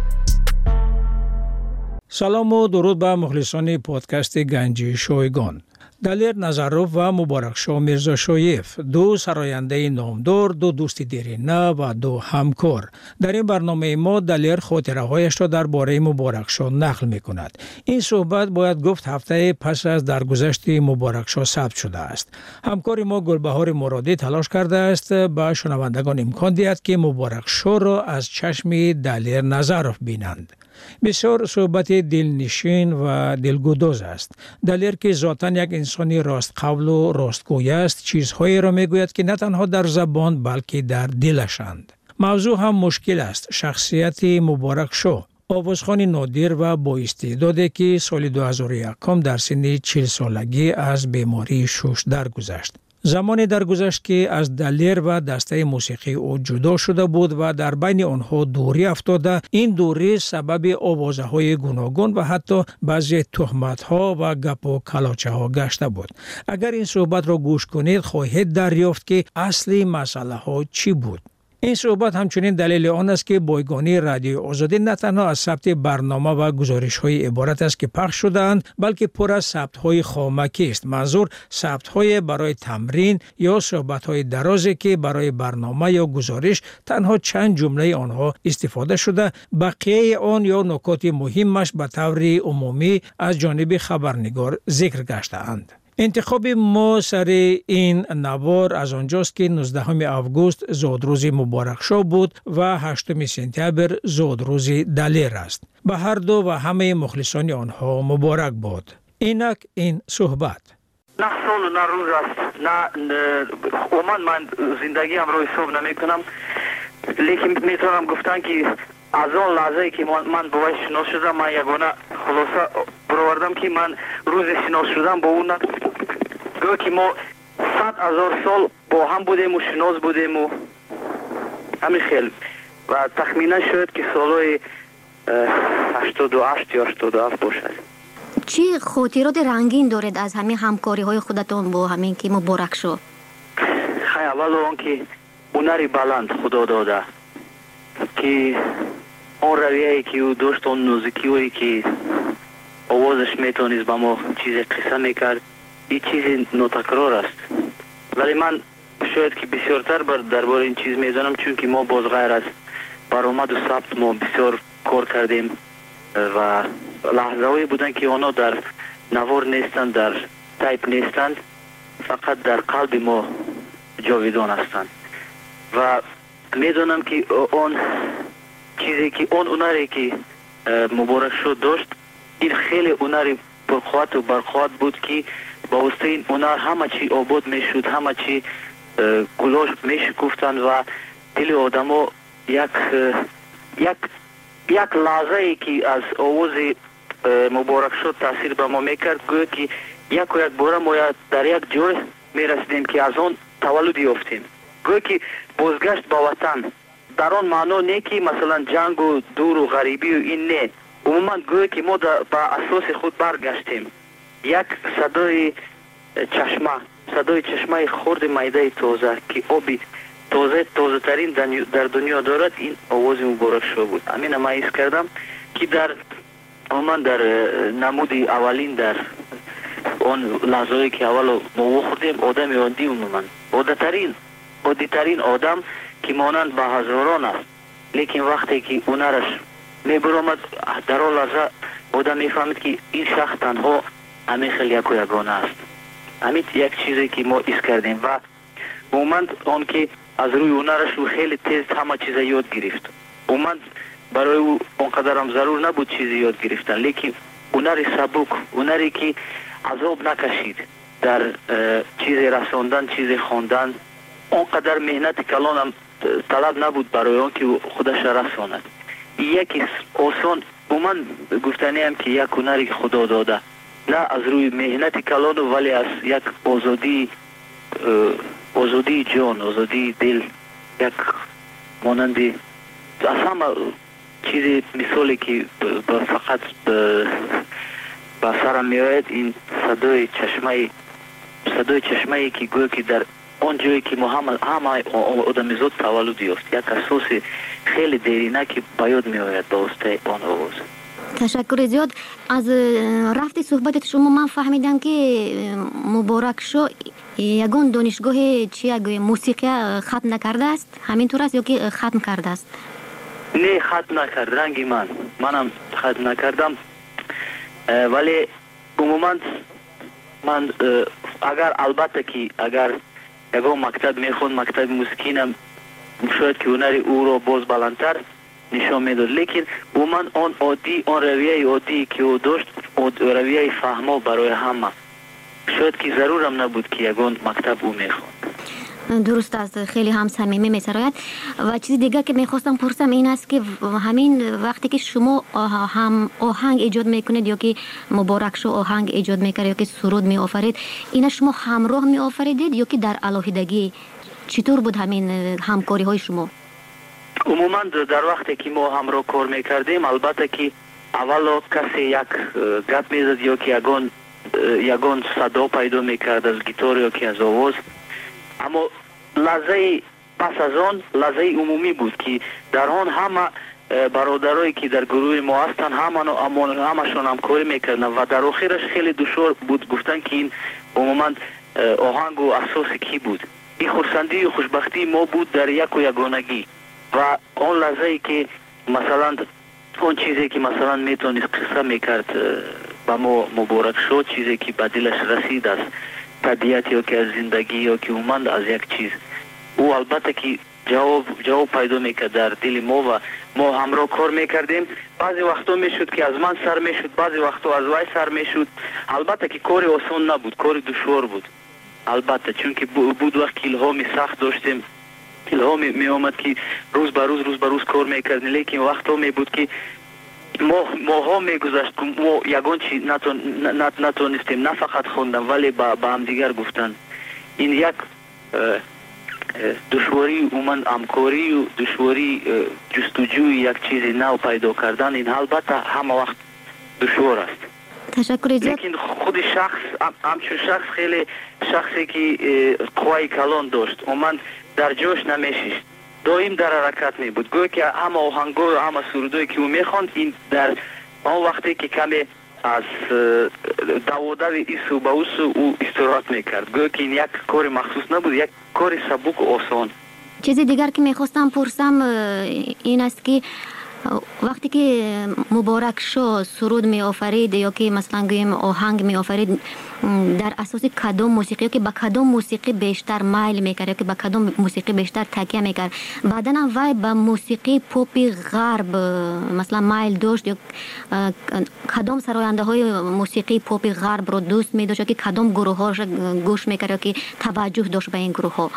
سلام و درود به مخلصان پادکست گنج شایگان. دلیر نظروف و مبارکشاه میرزا شایف، دو سراینده نامدار، دو دوست دیرینه و دو همکار. در این برنامه ما دلیر خاطره هایش را درباره مبارکشاه نقل می کند. این صحبت باید گفت هفته پس از درگذشت مبارکشاه ثبت شده است. همکار ما گلبهار مرادی تلاش کرده است به شنوندگان امکان دهد که مبارکشاه را از چشم دلیر نظروف بینند. بسیار صحبت دلنشین و دلگداز است. دلیر که ذاتاً یک انسانی راست قول و راستگوی است، چیزهایی را میگوید که نه تنها در زبان بلکه در دلشند. موضوع هم مشکل است. شخصیت مبارکشاه، آوازخوان نادر و با استعدادی که سال دو هزار و یک در سن چهل سالگی از بیماری شش درگذشت. زمانی درگذشت که از دلیر و دسته موسیقی او جدا شده بود و در بین آنها دوری افتاده. این دوری سبب آوازه های گوناگون و حتی بعضی تهمت ها و گپ و کلاچه ها گشته بود. اگر این صحبت را گوش کنید خواهید دریافت که اصلی مسئله ها چی بود. این صحبت همچنین دلیل آن است که بایگانی رادیو آزادی نه تنها از ثبت برنامه و گزارش های عبارت است که پخش شده‌اند، بلکه پر از ثبت های خامکی است. منظور ثبت های برای تمرین یا صحبت های درازی که برای برنامه یا گزارش تنها چند جمله آنها استفاده شده، بقیه آن یا نکات مهمش به طور عمومی از جانب خبرنگار ذکر گشته‌اند. انتخاب ما سر این نوار از آنجاست که نوزدهم آگوست زادروز مبارکشاه بود و هشتم سپتامبر زادروز دلیر است. به هر دو و همه مخلصان آنها مبارک باد. اینک این صحبت. نه سال و نه روز است، نه عموما من زندگی هم رو حساب نمی کنم، لیکن میتونم گفتن که از آن لحظه که من با وی شناس شدم، من یگانه خلاصه برآوردم که من روز شناس شدم با اون گویا که ما صد هزار سال با هم بودیم و شناس بودیم و همین خیلی و تخمینا شاید که سالهای هشتاد و هشت یا هشتاد و هفت باشد. چی خاطرات رنگین دارید از همین همکاری های خودتان با همین که مبارک شد؟ خیلی اول آن که هنری بلند خدا داده که اون رویه‌ای که او داشت، اون موسیقی که آوازش میتونست به ما چیز قصه میکرد، این چیز ناتکرار است. ولی من شاید که بسیارتر بر درباره این چیز میدانم، چون که ما باز غیر از برآمد و ثبت ما بسیار کار کردیم و لحظه‌ای بودن که آنها در نوار نیستند، در تایپ نیستند، فقط در قلب ما جاویدان هستند. و میدونم که اون چیزی که اون هنری که مبارکشاه داشت، این خیلی هنری پرقوت و برقوت بود که با واسطه این هنر همه چی آباد میشد، همه چی گلاش میشکفتند و دل آدما یک یک یک لحظه ای که از آواز مبارکشاه تاثیر به ما میکرد، گویا که یک و یک بار ما در یک جای میرسیدیم که از آن تولد یافتیم. گویا که بازگشت به وطن در آن معنا نه که مثلا جنگ و دور و غریبی و این نه، عموما گویا که ما به اساس خود برگشتیم. یک صدای چشمه صدای چشمه خرد میده تازه که آبی تازه تازه ترین در دنیا دارد، این آواز مبارکشاه بود. همین ما حس کردم که در عموما در نمود اولین در اون لحظه‌ای که اول ما خوردیم آدم عادی، عموما عادترین عادیترین آدم که مانند به هزاران است، لیکن وقتی که هنرش میبرامد در آن لحظه آدم میفهمید که این شخص تنها همین خیلی یک و یگانه است. همین یک چیزی که ما حس کردیم و مومند آن که از روی هنرش او خیلی تیز همه چیز یاد گرفت. مومند برای او اونقدر هم ضرور نبود چیزی یاد گرفتن، لیکن هنر سبک، هنری که عذاب نکشید در چیز رساندن، چیز خواندن، اونقدر مهنت کلان هم طلب نبود برای آن که خودش رساند. یکی آسان من گفتنی هم که یک هنری خدا داده، نه از روی مهنت کلان ولی از یک آزادی آزادی جان، آزادی دل، یک مانندی از همه چیزی مثالی که فقط با سرم میآید این صدای چشمه صدای چشمه که گویا که در آن جایی که ما همه همه آدمیزاد تولد یافت یک اساس خیلی دیرینه که به یاد میآید با واسطه آن آواز. تشکر زیاد. از رفت صحبت شما من فهمیدم که مبارک شو یگان دانشگاه چی موسیقی ختم نکرده است، همینطور است یا که ختم کرده است؟ نه ختم نکرد رنگی من منم ختم نکردم، ولی عموما من اگر البته که اگر یگان مکتب میخوند مکتب موسیقینم شاید که هنری او را باز بلندتر نشان میداد، لیکن عموما آن عادی آن رویه عادی که او داشت رویه فهما برای همه، شاید که ضرورم نبود که یگان مکتب او میخوند. درست است، خیلی هم صمیمی می‌سراید. و چیز دیگه که میخواستم پرسم این است که همین وقتی که شما هم آهنگ ایجاد میکنید یا که مبارک شو آهنگ ایجاد میکرد یا که سرود میآفرید، اینا شما همراه میآفریدید یا که در علاهیدگی؟ چطور بود همین همکاری های شما؟ عموما در وقتی که ما همراه کار میکردیم البته که اولا کسی یک گپ میزد یا که یگان یگان صدا پیدا میکرد از گیتار یا که از آواز، اما لحظه پس از آن لحظه عمومی بود که در آن همه برادرایی که در گروه ما هستن همه همشون همکاری میکردن و در آخرش خیلی دشوار بود گفتن که این عموما آهنگ و اساس کی بود. این خرسندی و خوشبختی ما بود در یک و یگانگی و آن لحظه که مثلا اون چیزی که مثلا میتونست قصه میکرد با ما مبارک شد، چیزی که به دلش رسید از طبیعت یا که از زندگی یا که اومد از یک چیز، او البته که جواب جواب پیدا میکرد در دل ما و ما همراه کار میکردیم. بعضی وقتا میشد که از من سر میشد، بعضی وقتا از وای سر میشد. البته که کار آسان نبود، کار دشوار بود البته، چون که بود وقت الهامی سخت داشتیم، الهامی می آمد که روز به روز روز به روز کار میکردیم، لیکن وقتا می بود که ما ماها میگذشت که ما یگان چی نتون نتونستیم نه فقط خوندم ولی با با هم دیگر گفتن. این یک دشواری اومن همکاری و دشواری جستجوی یک چیز نو پیدا کردن، این البته همه وقت دشوار است. تشکر زیاد. لیکن خود شخص همچون شخص خیلی شخصی که قوای کلان داشت، اومن در جوش نمیشیست، دائم در حرکت می بود. گویا که همه آهنگا و همه سرودایی که او میخواند این در آن وقتی که کمی از دوادو ایسو به اوسو او استراحت میکرد. گویا که این یک کار مخصوص نبود، یک کار سبک و آسان. چیز دیگر که میخواستم پرسم این است که وقتی که مبارک شو سرود می آفرید یا که مثلا گویم آهنگ می آفرید، در اساس کدام موسیقی یا که با کدام موسیقی بیشتر مایل میکرد یا که با کدام موسیقی بیشتر تکیه میکرد؟ بعداً وای با موسیقی پاپ غرب مثلا مایل داشت یا کدام سراینده های موسیقی پاپ غرب رو دوست می داشت یا که کدام گروه هاش گوش میکرد یا که توجه داشت به این گروه ها؟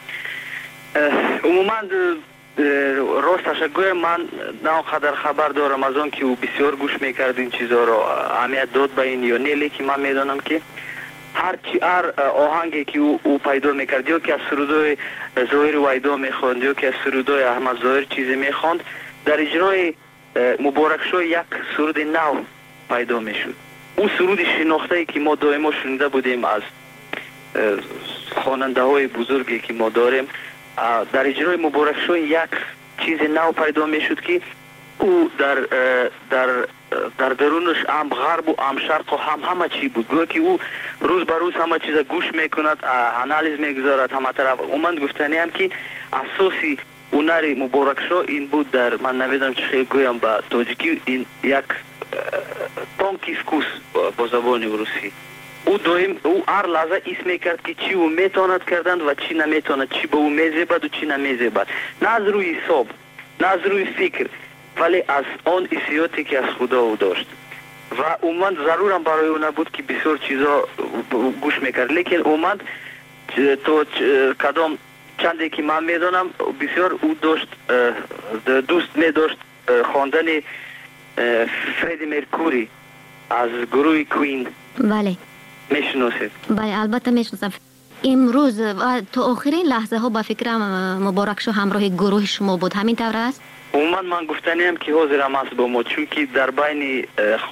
عموما راستش گویم من نه قدر خبر دارم از آن که او بسیار گوش میکرد این چیزا رو اهمیت داد به این یا نه، لیکن من میدانم که هر چی هر آهنگی که او, او پیدا میکرد یا که از سرودای ظاهر ویدا میخواند یا که از سرودای احمد ظاهر چیزی میخواند، در اجرای مبارک شو یک سرود نو پیدا میشد. اون سرود شناخته که ما دائما شنیده بودیم از خواننده های بزرگی که ما داریم، در اجرای مبارک شو یک چیز نو پیدا میشد که او در در در درونش هم غرب و هم شرق و هم همه چی بود. گویا که او روز به روز همه چیز گوش میکند، انالیز میگذارد همه طرف. اومد گفتنی هم که اساسی هنر مبارک شو این بود، در من نمیدونم چه خیلی گویم با تاجیکی، این یک تانکی سکوس با زبان روسی. او دویم او هر لحظه ایس میکرد که چی او میتواند کردند و چی نمیتواند، چی به او میزیبد و چی نمیزیبد، نه از روی حساب نه از روی فکر ولی از آن حسیاتی که از خدا او داشت و اومد ضرورم برای او نبود که بسیار چیزا گوش میکرد. لیکن اومد تو کدام چندی که من میدانم بسیار او داشت دوست میداشت خواندن فردی مرکوری از گروه کوین. بله میشناسید؟ بله البته میشناسم. امروز و تا آخرین لحظه ها با فکرم مبارک شو همراه گروه شما بود، همین طور است؟ عموما من گفتنیم که حاضرم است با ما، چون که در بین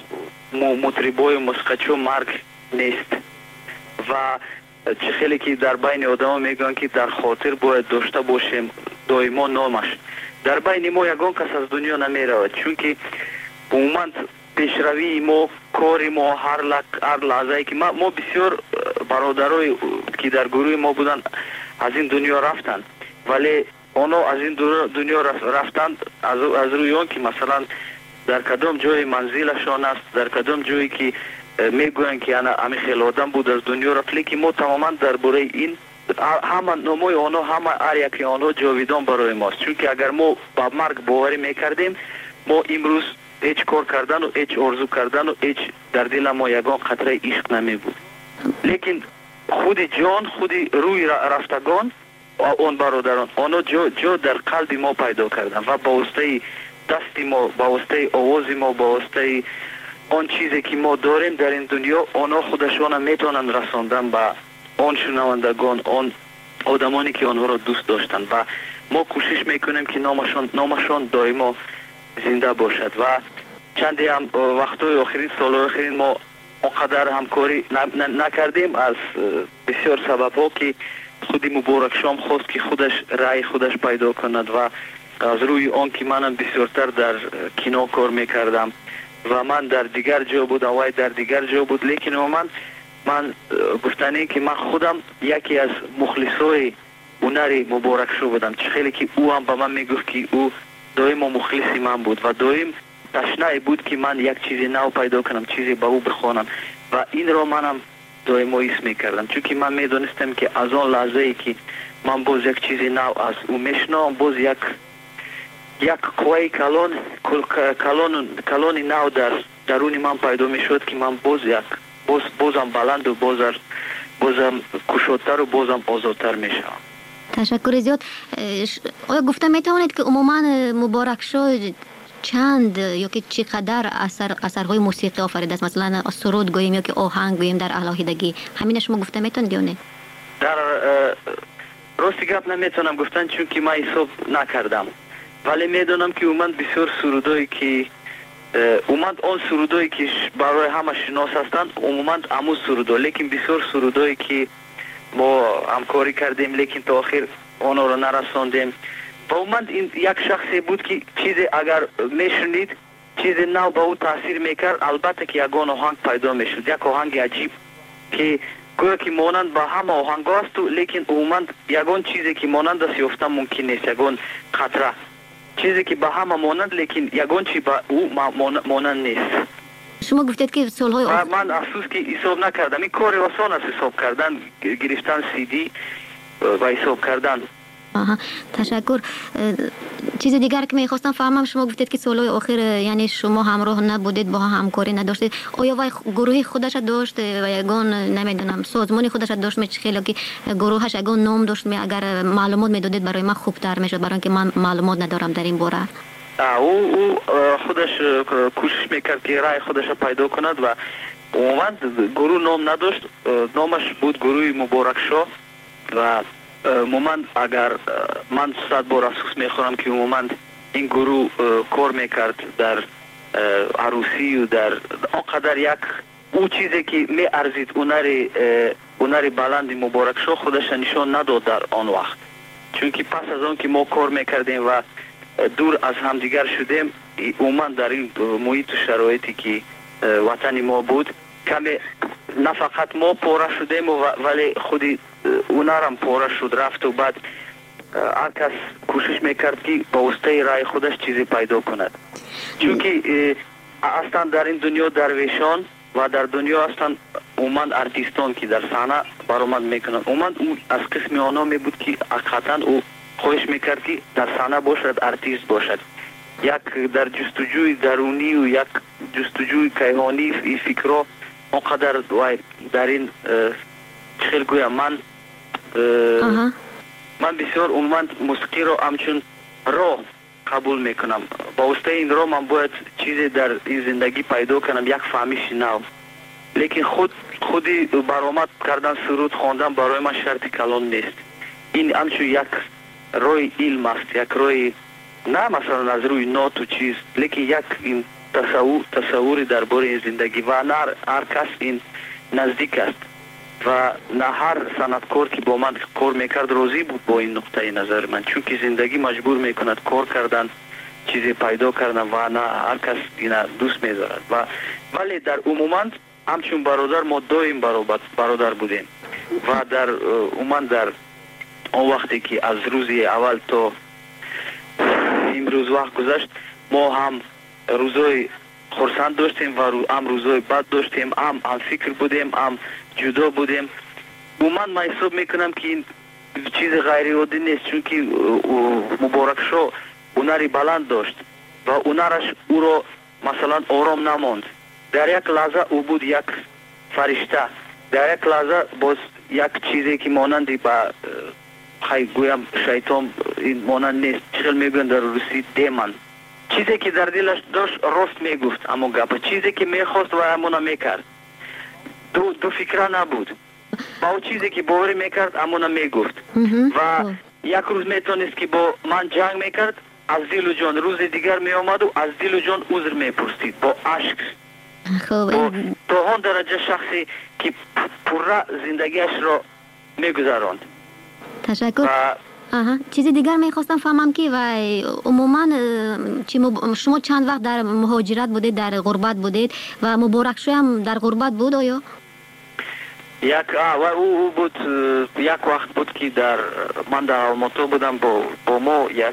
مطربای و موسیقیچو مرگ نیست و چه خیلی که در بین آدم میگن که در خاطر باید داشته باشیم دائما نامش. در بین ما یگان کس از دنیا نمیرود، چون که عموما پیشروی ما، کاری ما، هر لک هر لحظه که ما, ما بسیار برادرای که در گروه ما بودن از این دنیا رفتن، ولی اونا از این دنیا رفتن از, از روی اون که مثلا در کدام جای منزلشان است، در کدام جایی که میگوین که انا همه خیلی آدم بود از دنیا رفت، لیکن ما تماما درباره این همه ناموی آنها، همه هر یکی آنها جاویدان برای ماست، چون که اگر ما با مرگ باوری میکردیم ما امروز هیچ کار کردن و هیچ آرزو کردن و هیچ در دل ما یگان قطره عشق نمی بود. لیکن خود جان، خود روی رفتگان اون برادران آنها جا, جا در قلب ما پیدا کردن و با واسطه دست ما، با واسطه آواز ما، با واسطه آن چیزی که ما داریم در این دنیا، آنها خودشان میتونن رساندن به آن شنوندگان، آن آدمانی که آنها را دوست داشتن و ما کوشش میکنیم که نامشان نامشان دائما زنده باشد. و چندی هم وقتای آخرین، سالهای آخرین ما اونقدر همکاری نکردیم از بسیار سبب ها که خودی مبارک شام خواست که خودش رای خودش پیدا کند و از روی آن که منم بسیارتر در کینو کار میکردم و من در دیگر جا بودم و در دیگر جا بود، لیکن من من گفتنی که من خودم یکی از مخلصای هنری مبارک شو بودم، چه خیلی که او هم به من میگفت که او دائم مخلصی من بود و دائم تشنه بود که من یک چیزی نو پیدا کنم، چیزی به او بخوانم و این را منم دائم ایس میکردم، چون که من میدونستم که از آن لحظه ای که من باز یک چیزی نو از او میشنم، باز یک یک قوی کلان کلان کلانی نو در درون من پیدا میشد که من باز یک باز بازم بلند و بازم بازم کشادتر و بازم آزادتر میشم. تشکر زیاد. آیا گفته میتوانید که عموما مبارک شو چند یا که چقدر اثر اثرهای موسیقی آفریده است، مثلا سرود گوییم یا که آهنگ گوییم در الهیدگی، همین شما گفته میتونید یا نه؟ در راستی گپ نمیتونم گفتن چون که من حساب نکردم، ولی میدونم که عموما بسیار سرودایی که عموما آن سرودایی که برای همه شناس هستند عموما همون سرودا، لیکن بسیار سرودایی که ما همکاری کردیم لیکن تا آخر آنها را نرساندیم و عموما این یک شخصی بود که چیزی اگر میشنید چیزی نو به او تاثیر میکرد، البته که یگان آهنگ پیدا میشد، یک آهنگ عجیب که گویا که مانند با همه آهنگ است، لیکن عموما یگان چیزی که مانند است یافتن ممکن نیست، یگان خطره چیزی که با همه مانند لیکن یگان چی با او مانند نیست. شما گفتید که سالهای آخر من افسوس که حساب نکردم، این کار آسان است حساب کردن، گرفتن سی دی و حساب کردن. آها، تشکر. چیز دیگر که میخواستم فهمم، شما گفتید که سالهای آخر یعنی شما همراه نبودید، با همکاری نداشتید، آیا وای گروه خودش داشت و یگان نمیدونم سازمان خودش داشت؟ میچ خیلی که گروهش یگان نام داشت، می اگر معلومات میدادید برای من خوبتر میشد، برای اینکه من معلومات ندارم در این باره. او او خودش کوشش میکرد که رای خودش پیدا کند و عموما گروه نام نداشت، نامش بود گروه مبارک شو و عموما اگر من صد بار افسوس میخورم که عموما این گروه کار میکرد در عروسی و در آنقدر یک او چیزی که می ارزید هنری هنری بلند مبارک شو خودش نشان نداد در آن وقت، چون که پس از آن که ما کار میکردیم و دور از همدیگر شدیم، عموما در این محیط و شرایطی که وطن ما بود کمی نه فقط ما پاره شدیم ولی خودی اونارم پاره شد رفت و بعد هر کس کوشش میکرد که با واسطه رای خودش چیزی پیدا کند، چون که اصلا در این دنیا درویشان و در دنیا اصلا عموما ارتیستان که در صحنه برآمد میکنند، عموما اون از قسم آنها می بود که حقیقتا او خواهش میکرد که در صحنه باشد، ارتیست باشد، یک در جستجوی درونی و یک جستجوی کیهانی این فکرها اونقدر در این خیلی گویم من من بسیار عموما موسیقی رو همچون راه قبول میکنم، با واسطه این راه من باید چیزی در این زندگی پیدا کنم، یک فهمیش نو، لیکن خود خودی برآمد کردن سرود خواندن برای من شرط کلان نیست. این همچون یک روی علم است، یک روی نه مثلا از روی نوت و چیز، لیکن یک این تصور تصوری درباره زندگی و نه هر کس این نزدیک است و نه هر صنعتکار که با من کار میکرد راضی بود با این نقطه نظر من، چون که زندگی مجبور میکند کار کردن، چیزی پیدا کردن و نه هر کس این دوست میدارد. و ولی در عموما همچون برادر ما دویم برادر بودیم و در عموما در اون وقتی که از روزی اول تا امروز وقت گذشت ما هم روزای خرسند داشتیم و هم روزای بد داشتیم، هم هم فکر بودیم، هم جدا بودیم. عموما من حساب میکنم که این چیز غیر عادی نیست، چون که مبارک شو هنری بلند داشت و هنرش او را مثلا آرام نماند. در یک لحظه او بود یک فرشته، در یک لحظه باز یک چیزی که مانندی با خیلی گویم شیطان این مانند نیست، چخل میگن در روسی دیمن، چیزی که در دلش داشت راست میگفت، اما گپ چیزی که میخواست و همونا میکرد، دو دو فکره نبود، با او چیزی که باوری میکرد همونا میگفت و یک روز میتونست که با من جنگ میکرد، از دل و جان روز دیگر میامد و از دل و جان عذر میپرسید با عشق. با تا آن درجه شخصی که پره زندگیش را میگذراند. تشکر. آها چیزی دیگر میخواستم فهمم که و عموما شما چند وقت در مهاجرت بودید، در غربت بودید و مبارک شو هم در غربت بود آیا؟ یک و او, او بود یک وقت بود که در من در آلماتا بودم با با ما یک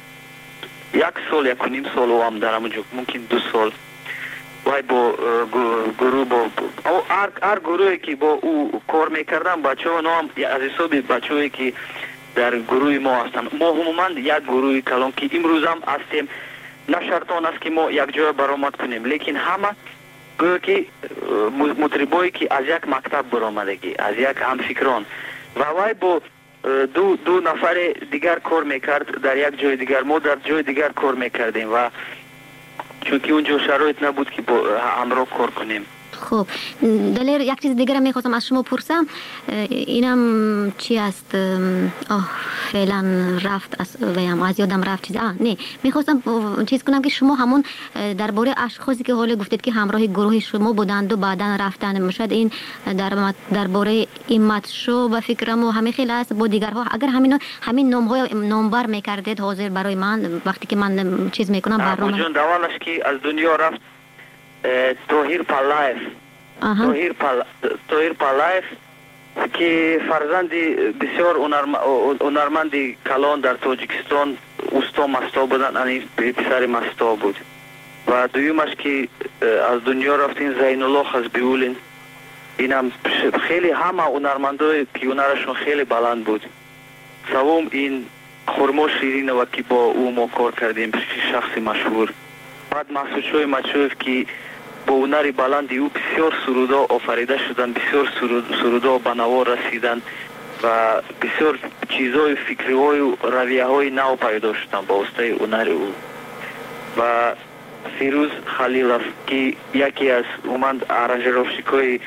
یک سال یک و نیم سال و هم در همونجا ممکن دو سال وای با گروه با هر هر گروهی که با او کار میکردم بچه ها نام از حساب بچه هایی که در گروه ما هستن. ما عموما یک گروه کلان که امروز هم هستیم، نه شرطان است که ما یک جای برآمد کنیم، لیکن همه گویا که مطربایی که از یک مکتب برآمدگی، از یک همفکران و وای با دو دو نفر دیگر کار میکرد در یک جای دیگر، ما در جای دیگر کار میکردیم و چون که اونجا شرایط نبود که با همراه کار کنیم. خب دلیر یک چیز دیگر میخواستم از شما پرسم، اینم چی است؟ آه فعلا رفت از ویم از یادم رفت چیز آه نه میخواستم چیز کنم که شما همون درباره اشخاصی که حالا گفتید که همراه گروه شما بودند و بعداً رفتن، مشد این در درباره ایمت شو و فکرم و همه خیلی است با دیگرها، اگر همین همین نام های نامبر میکردید حاضر برای من وقتی که من چیز میکنم برنامه جون دوالش که از دنیا رفت توهیر پالایف توهیر پال توهیر پالایف که فرزندی بسیار هنرمندی کلان در تاجیکستان اوستا مستا بودن، این پسر مستا بود و دویمش که از دنیا رفتین زین الله خزبیولین، اینم خیلی همه هنرمندای که هنرشون خیلی بلند بود. سوم این خرما شیرین و که با او ما کار کردیم، شخص مشهور. بعد مسعود شوی مچوف که با هنر بلندی او بسیار سرودا آفریده شدن، بسیار سرودا به نوار رسیدن و بسیار چیزهای فکری های و رویه های نو پیدا شدن با واسطه هنر او. و فیروز خلیلوف که یکی از اومند ارنجروشیکای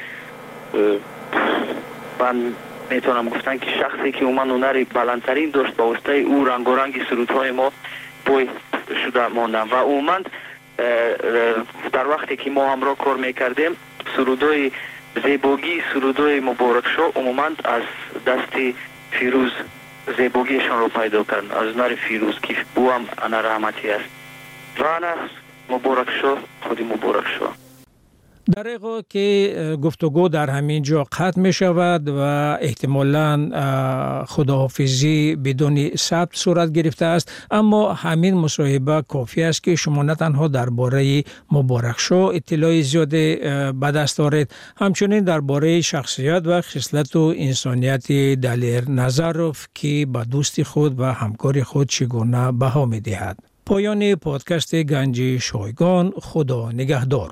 من میتونم گفتن که شخصی که اومند هنر بلندترین داشت با واسطه او رنگ و رنگ سرودهای ما پای شده ماندن و اومند در وقتی که ما همراه کار میکردیم سرودای زیباگی سرودای مبارک شو عموما از دست فیروز زیباگیشان رو پیدا کردن، از هنر فیروز که او هم انا رحمتی است و انا مبارک شو خودی مبارک شو. در واقع که گفتگو در همین جا قطع می شود و احتمالاً خداحافظی بدون ثبت صورت گرفته است، اما همین مصاحبه کافی است که شما نه تنها درباره مبارک شو اطلاع زیاد به دست آورید، همچنین درباره شخصیت و خصلت و انسانیت دلیر نظروف که به دوست خود و همکار خود چگونه بها می دهد. پایان پادکست گنج شایگان. خدا نگهدار.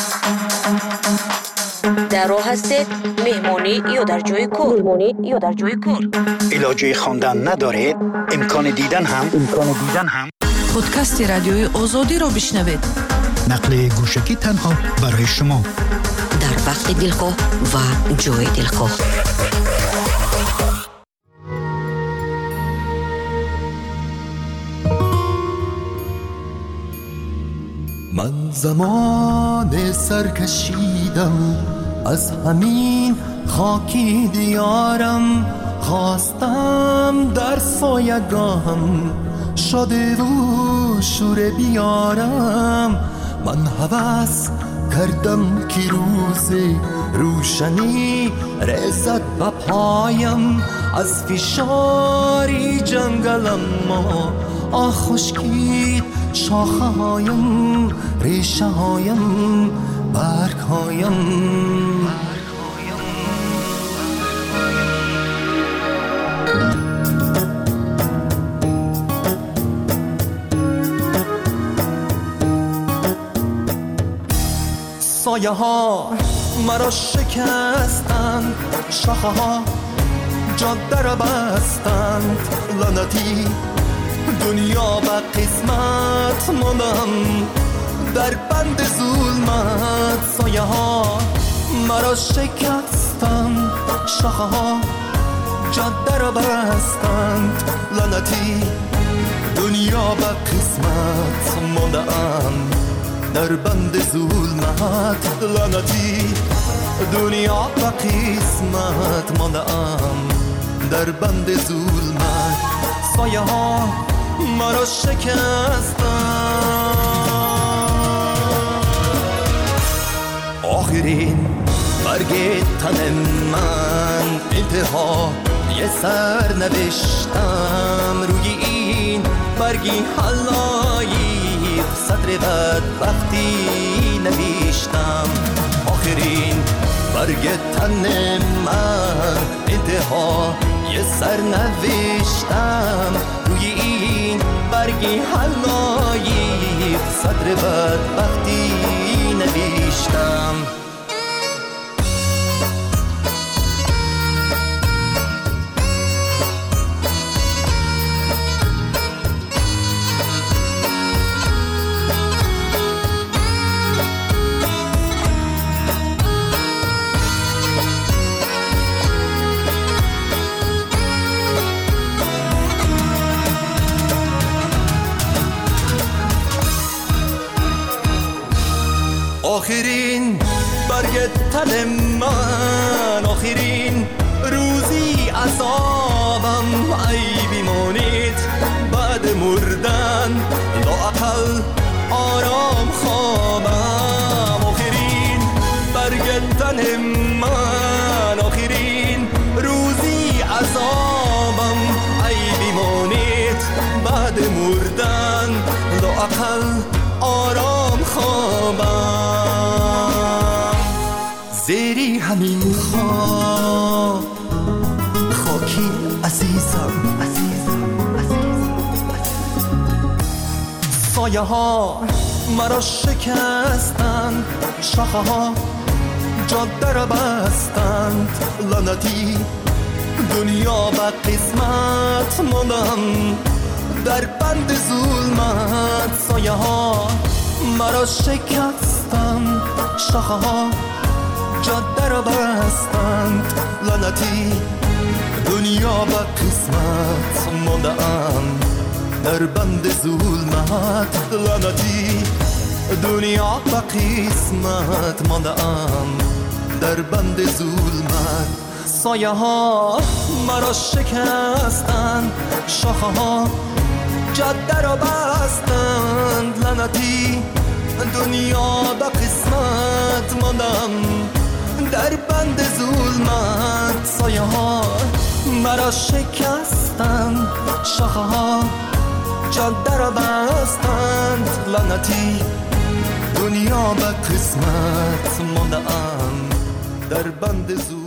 در راه هستید مهمانی یا در جای کار مهمانی یا در جای کار علاجه خواندن ندارید، امکان دیدن هم امکان دیدن هم پادکست رادیوی آزادی را بشنوید، نقل گوشکی تنها برای شما. در وقت دلخواه و جای دلخواه. من زمان سر کشیدم از همین خاکی دیارم، خواستم در سایگاهم شده و شور بیارم. من هوس کردم که روز روشنی رسد به پایم، از فشاری جنگلم ما آه خشکید شاخه هایم، ریشه هایم، برگ هایم. سایه ها مرا شکستند، شاخه ها جاده را بستند. لعنتی دنیا به قسمت ماندم در بند ظلمت. سایه ها مرا شکستند، شاخه ها جاده را بستند. لعنتی دنیا به قسمت ماندم در بند ظلمت. لعنتی دنیا به قسمت ماندم در بند ظلمت. سایه ها مرا شکستند. آخرین برگ تن من انتها یه سر نوشتم روی این برگی حلایی صدر بدبختی نوشتم. آخرین برگ تن من انتها یه سر نوشتم روی این برگی حلایی صدر بدبختی نوشتم. آخرین برگ تن من، آخرین روزی عذابم ای بیمانید بعد مردن لااقل آرام خوابم. آخرین برگ تن من، آخرین روزی عذابم ای بیمانید بعد مردن لااقل آرام خوابم. زیری همین خواب خاکی عزیزم، عزیزم، عزیزم. سایه ها مرا شکستند، شاخه ها جاده را بستند. لعنتی دنیا به قسمت ماندم در بند ظلمت. سایه ها مرا شکستند، شاخه ها جاده را بستند. لعنتی دنیا به قسمت ماندم در بند ظلمت. لعنتی دنیا به قسمت ماندم در بند ظلمت. سایه ها مرا شکستند، شاخه ها جاده را بستند. لعنتی دنیا به قسمت ماندم در بند ظلمت. سایه ها مرا شکستند، شاخه ها جاده را بستند. لعنتی دنیا به قسمت ماندم در بند ظلمت.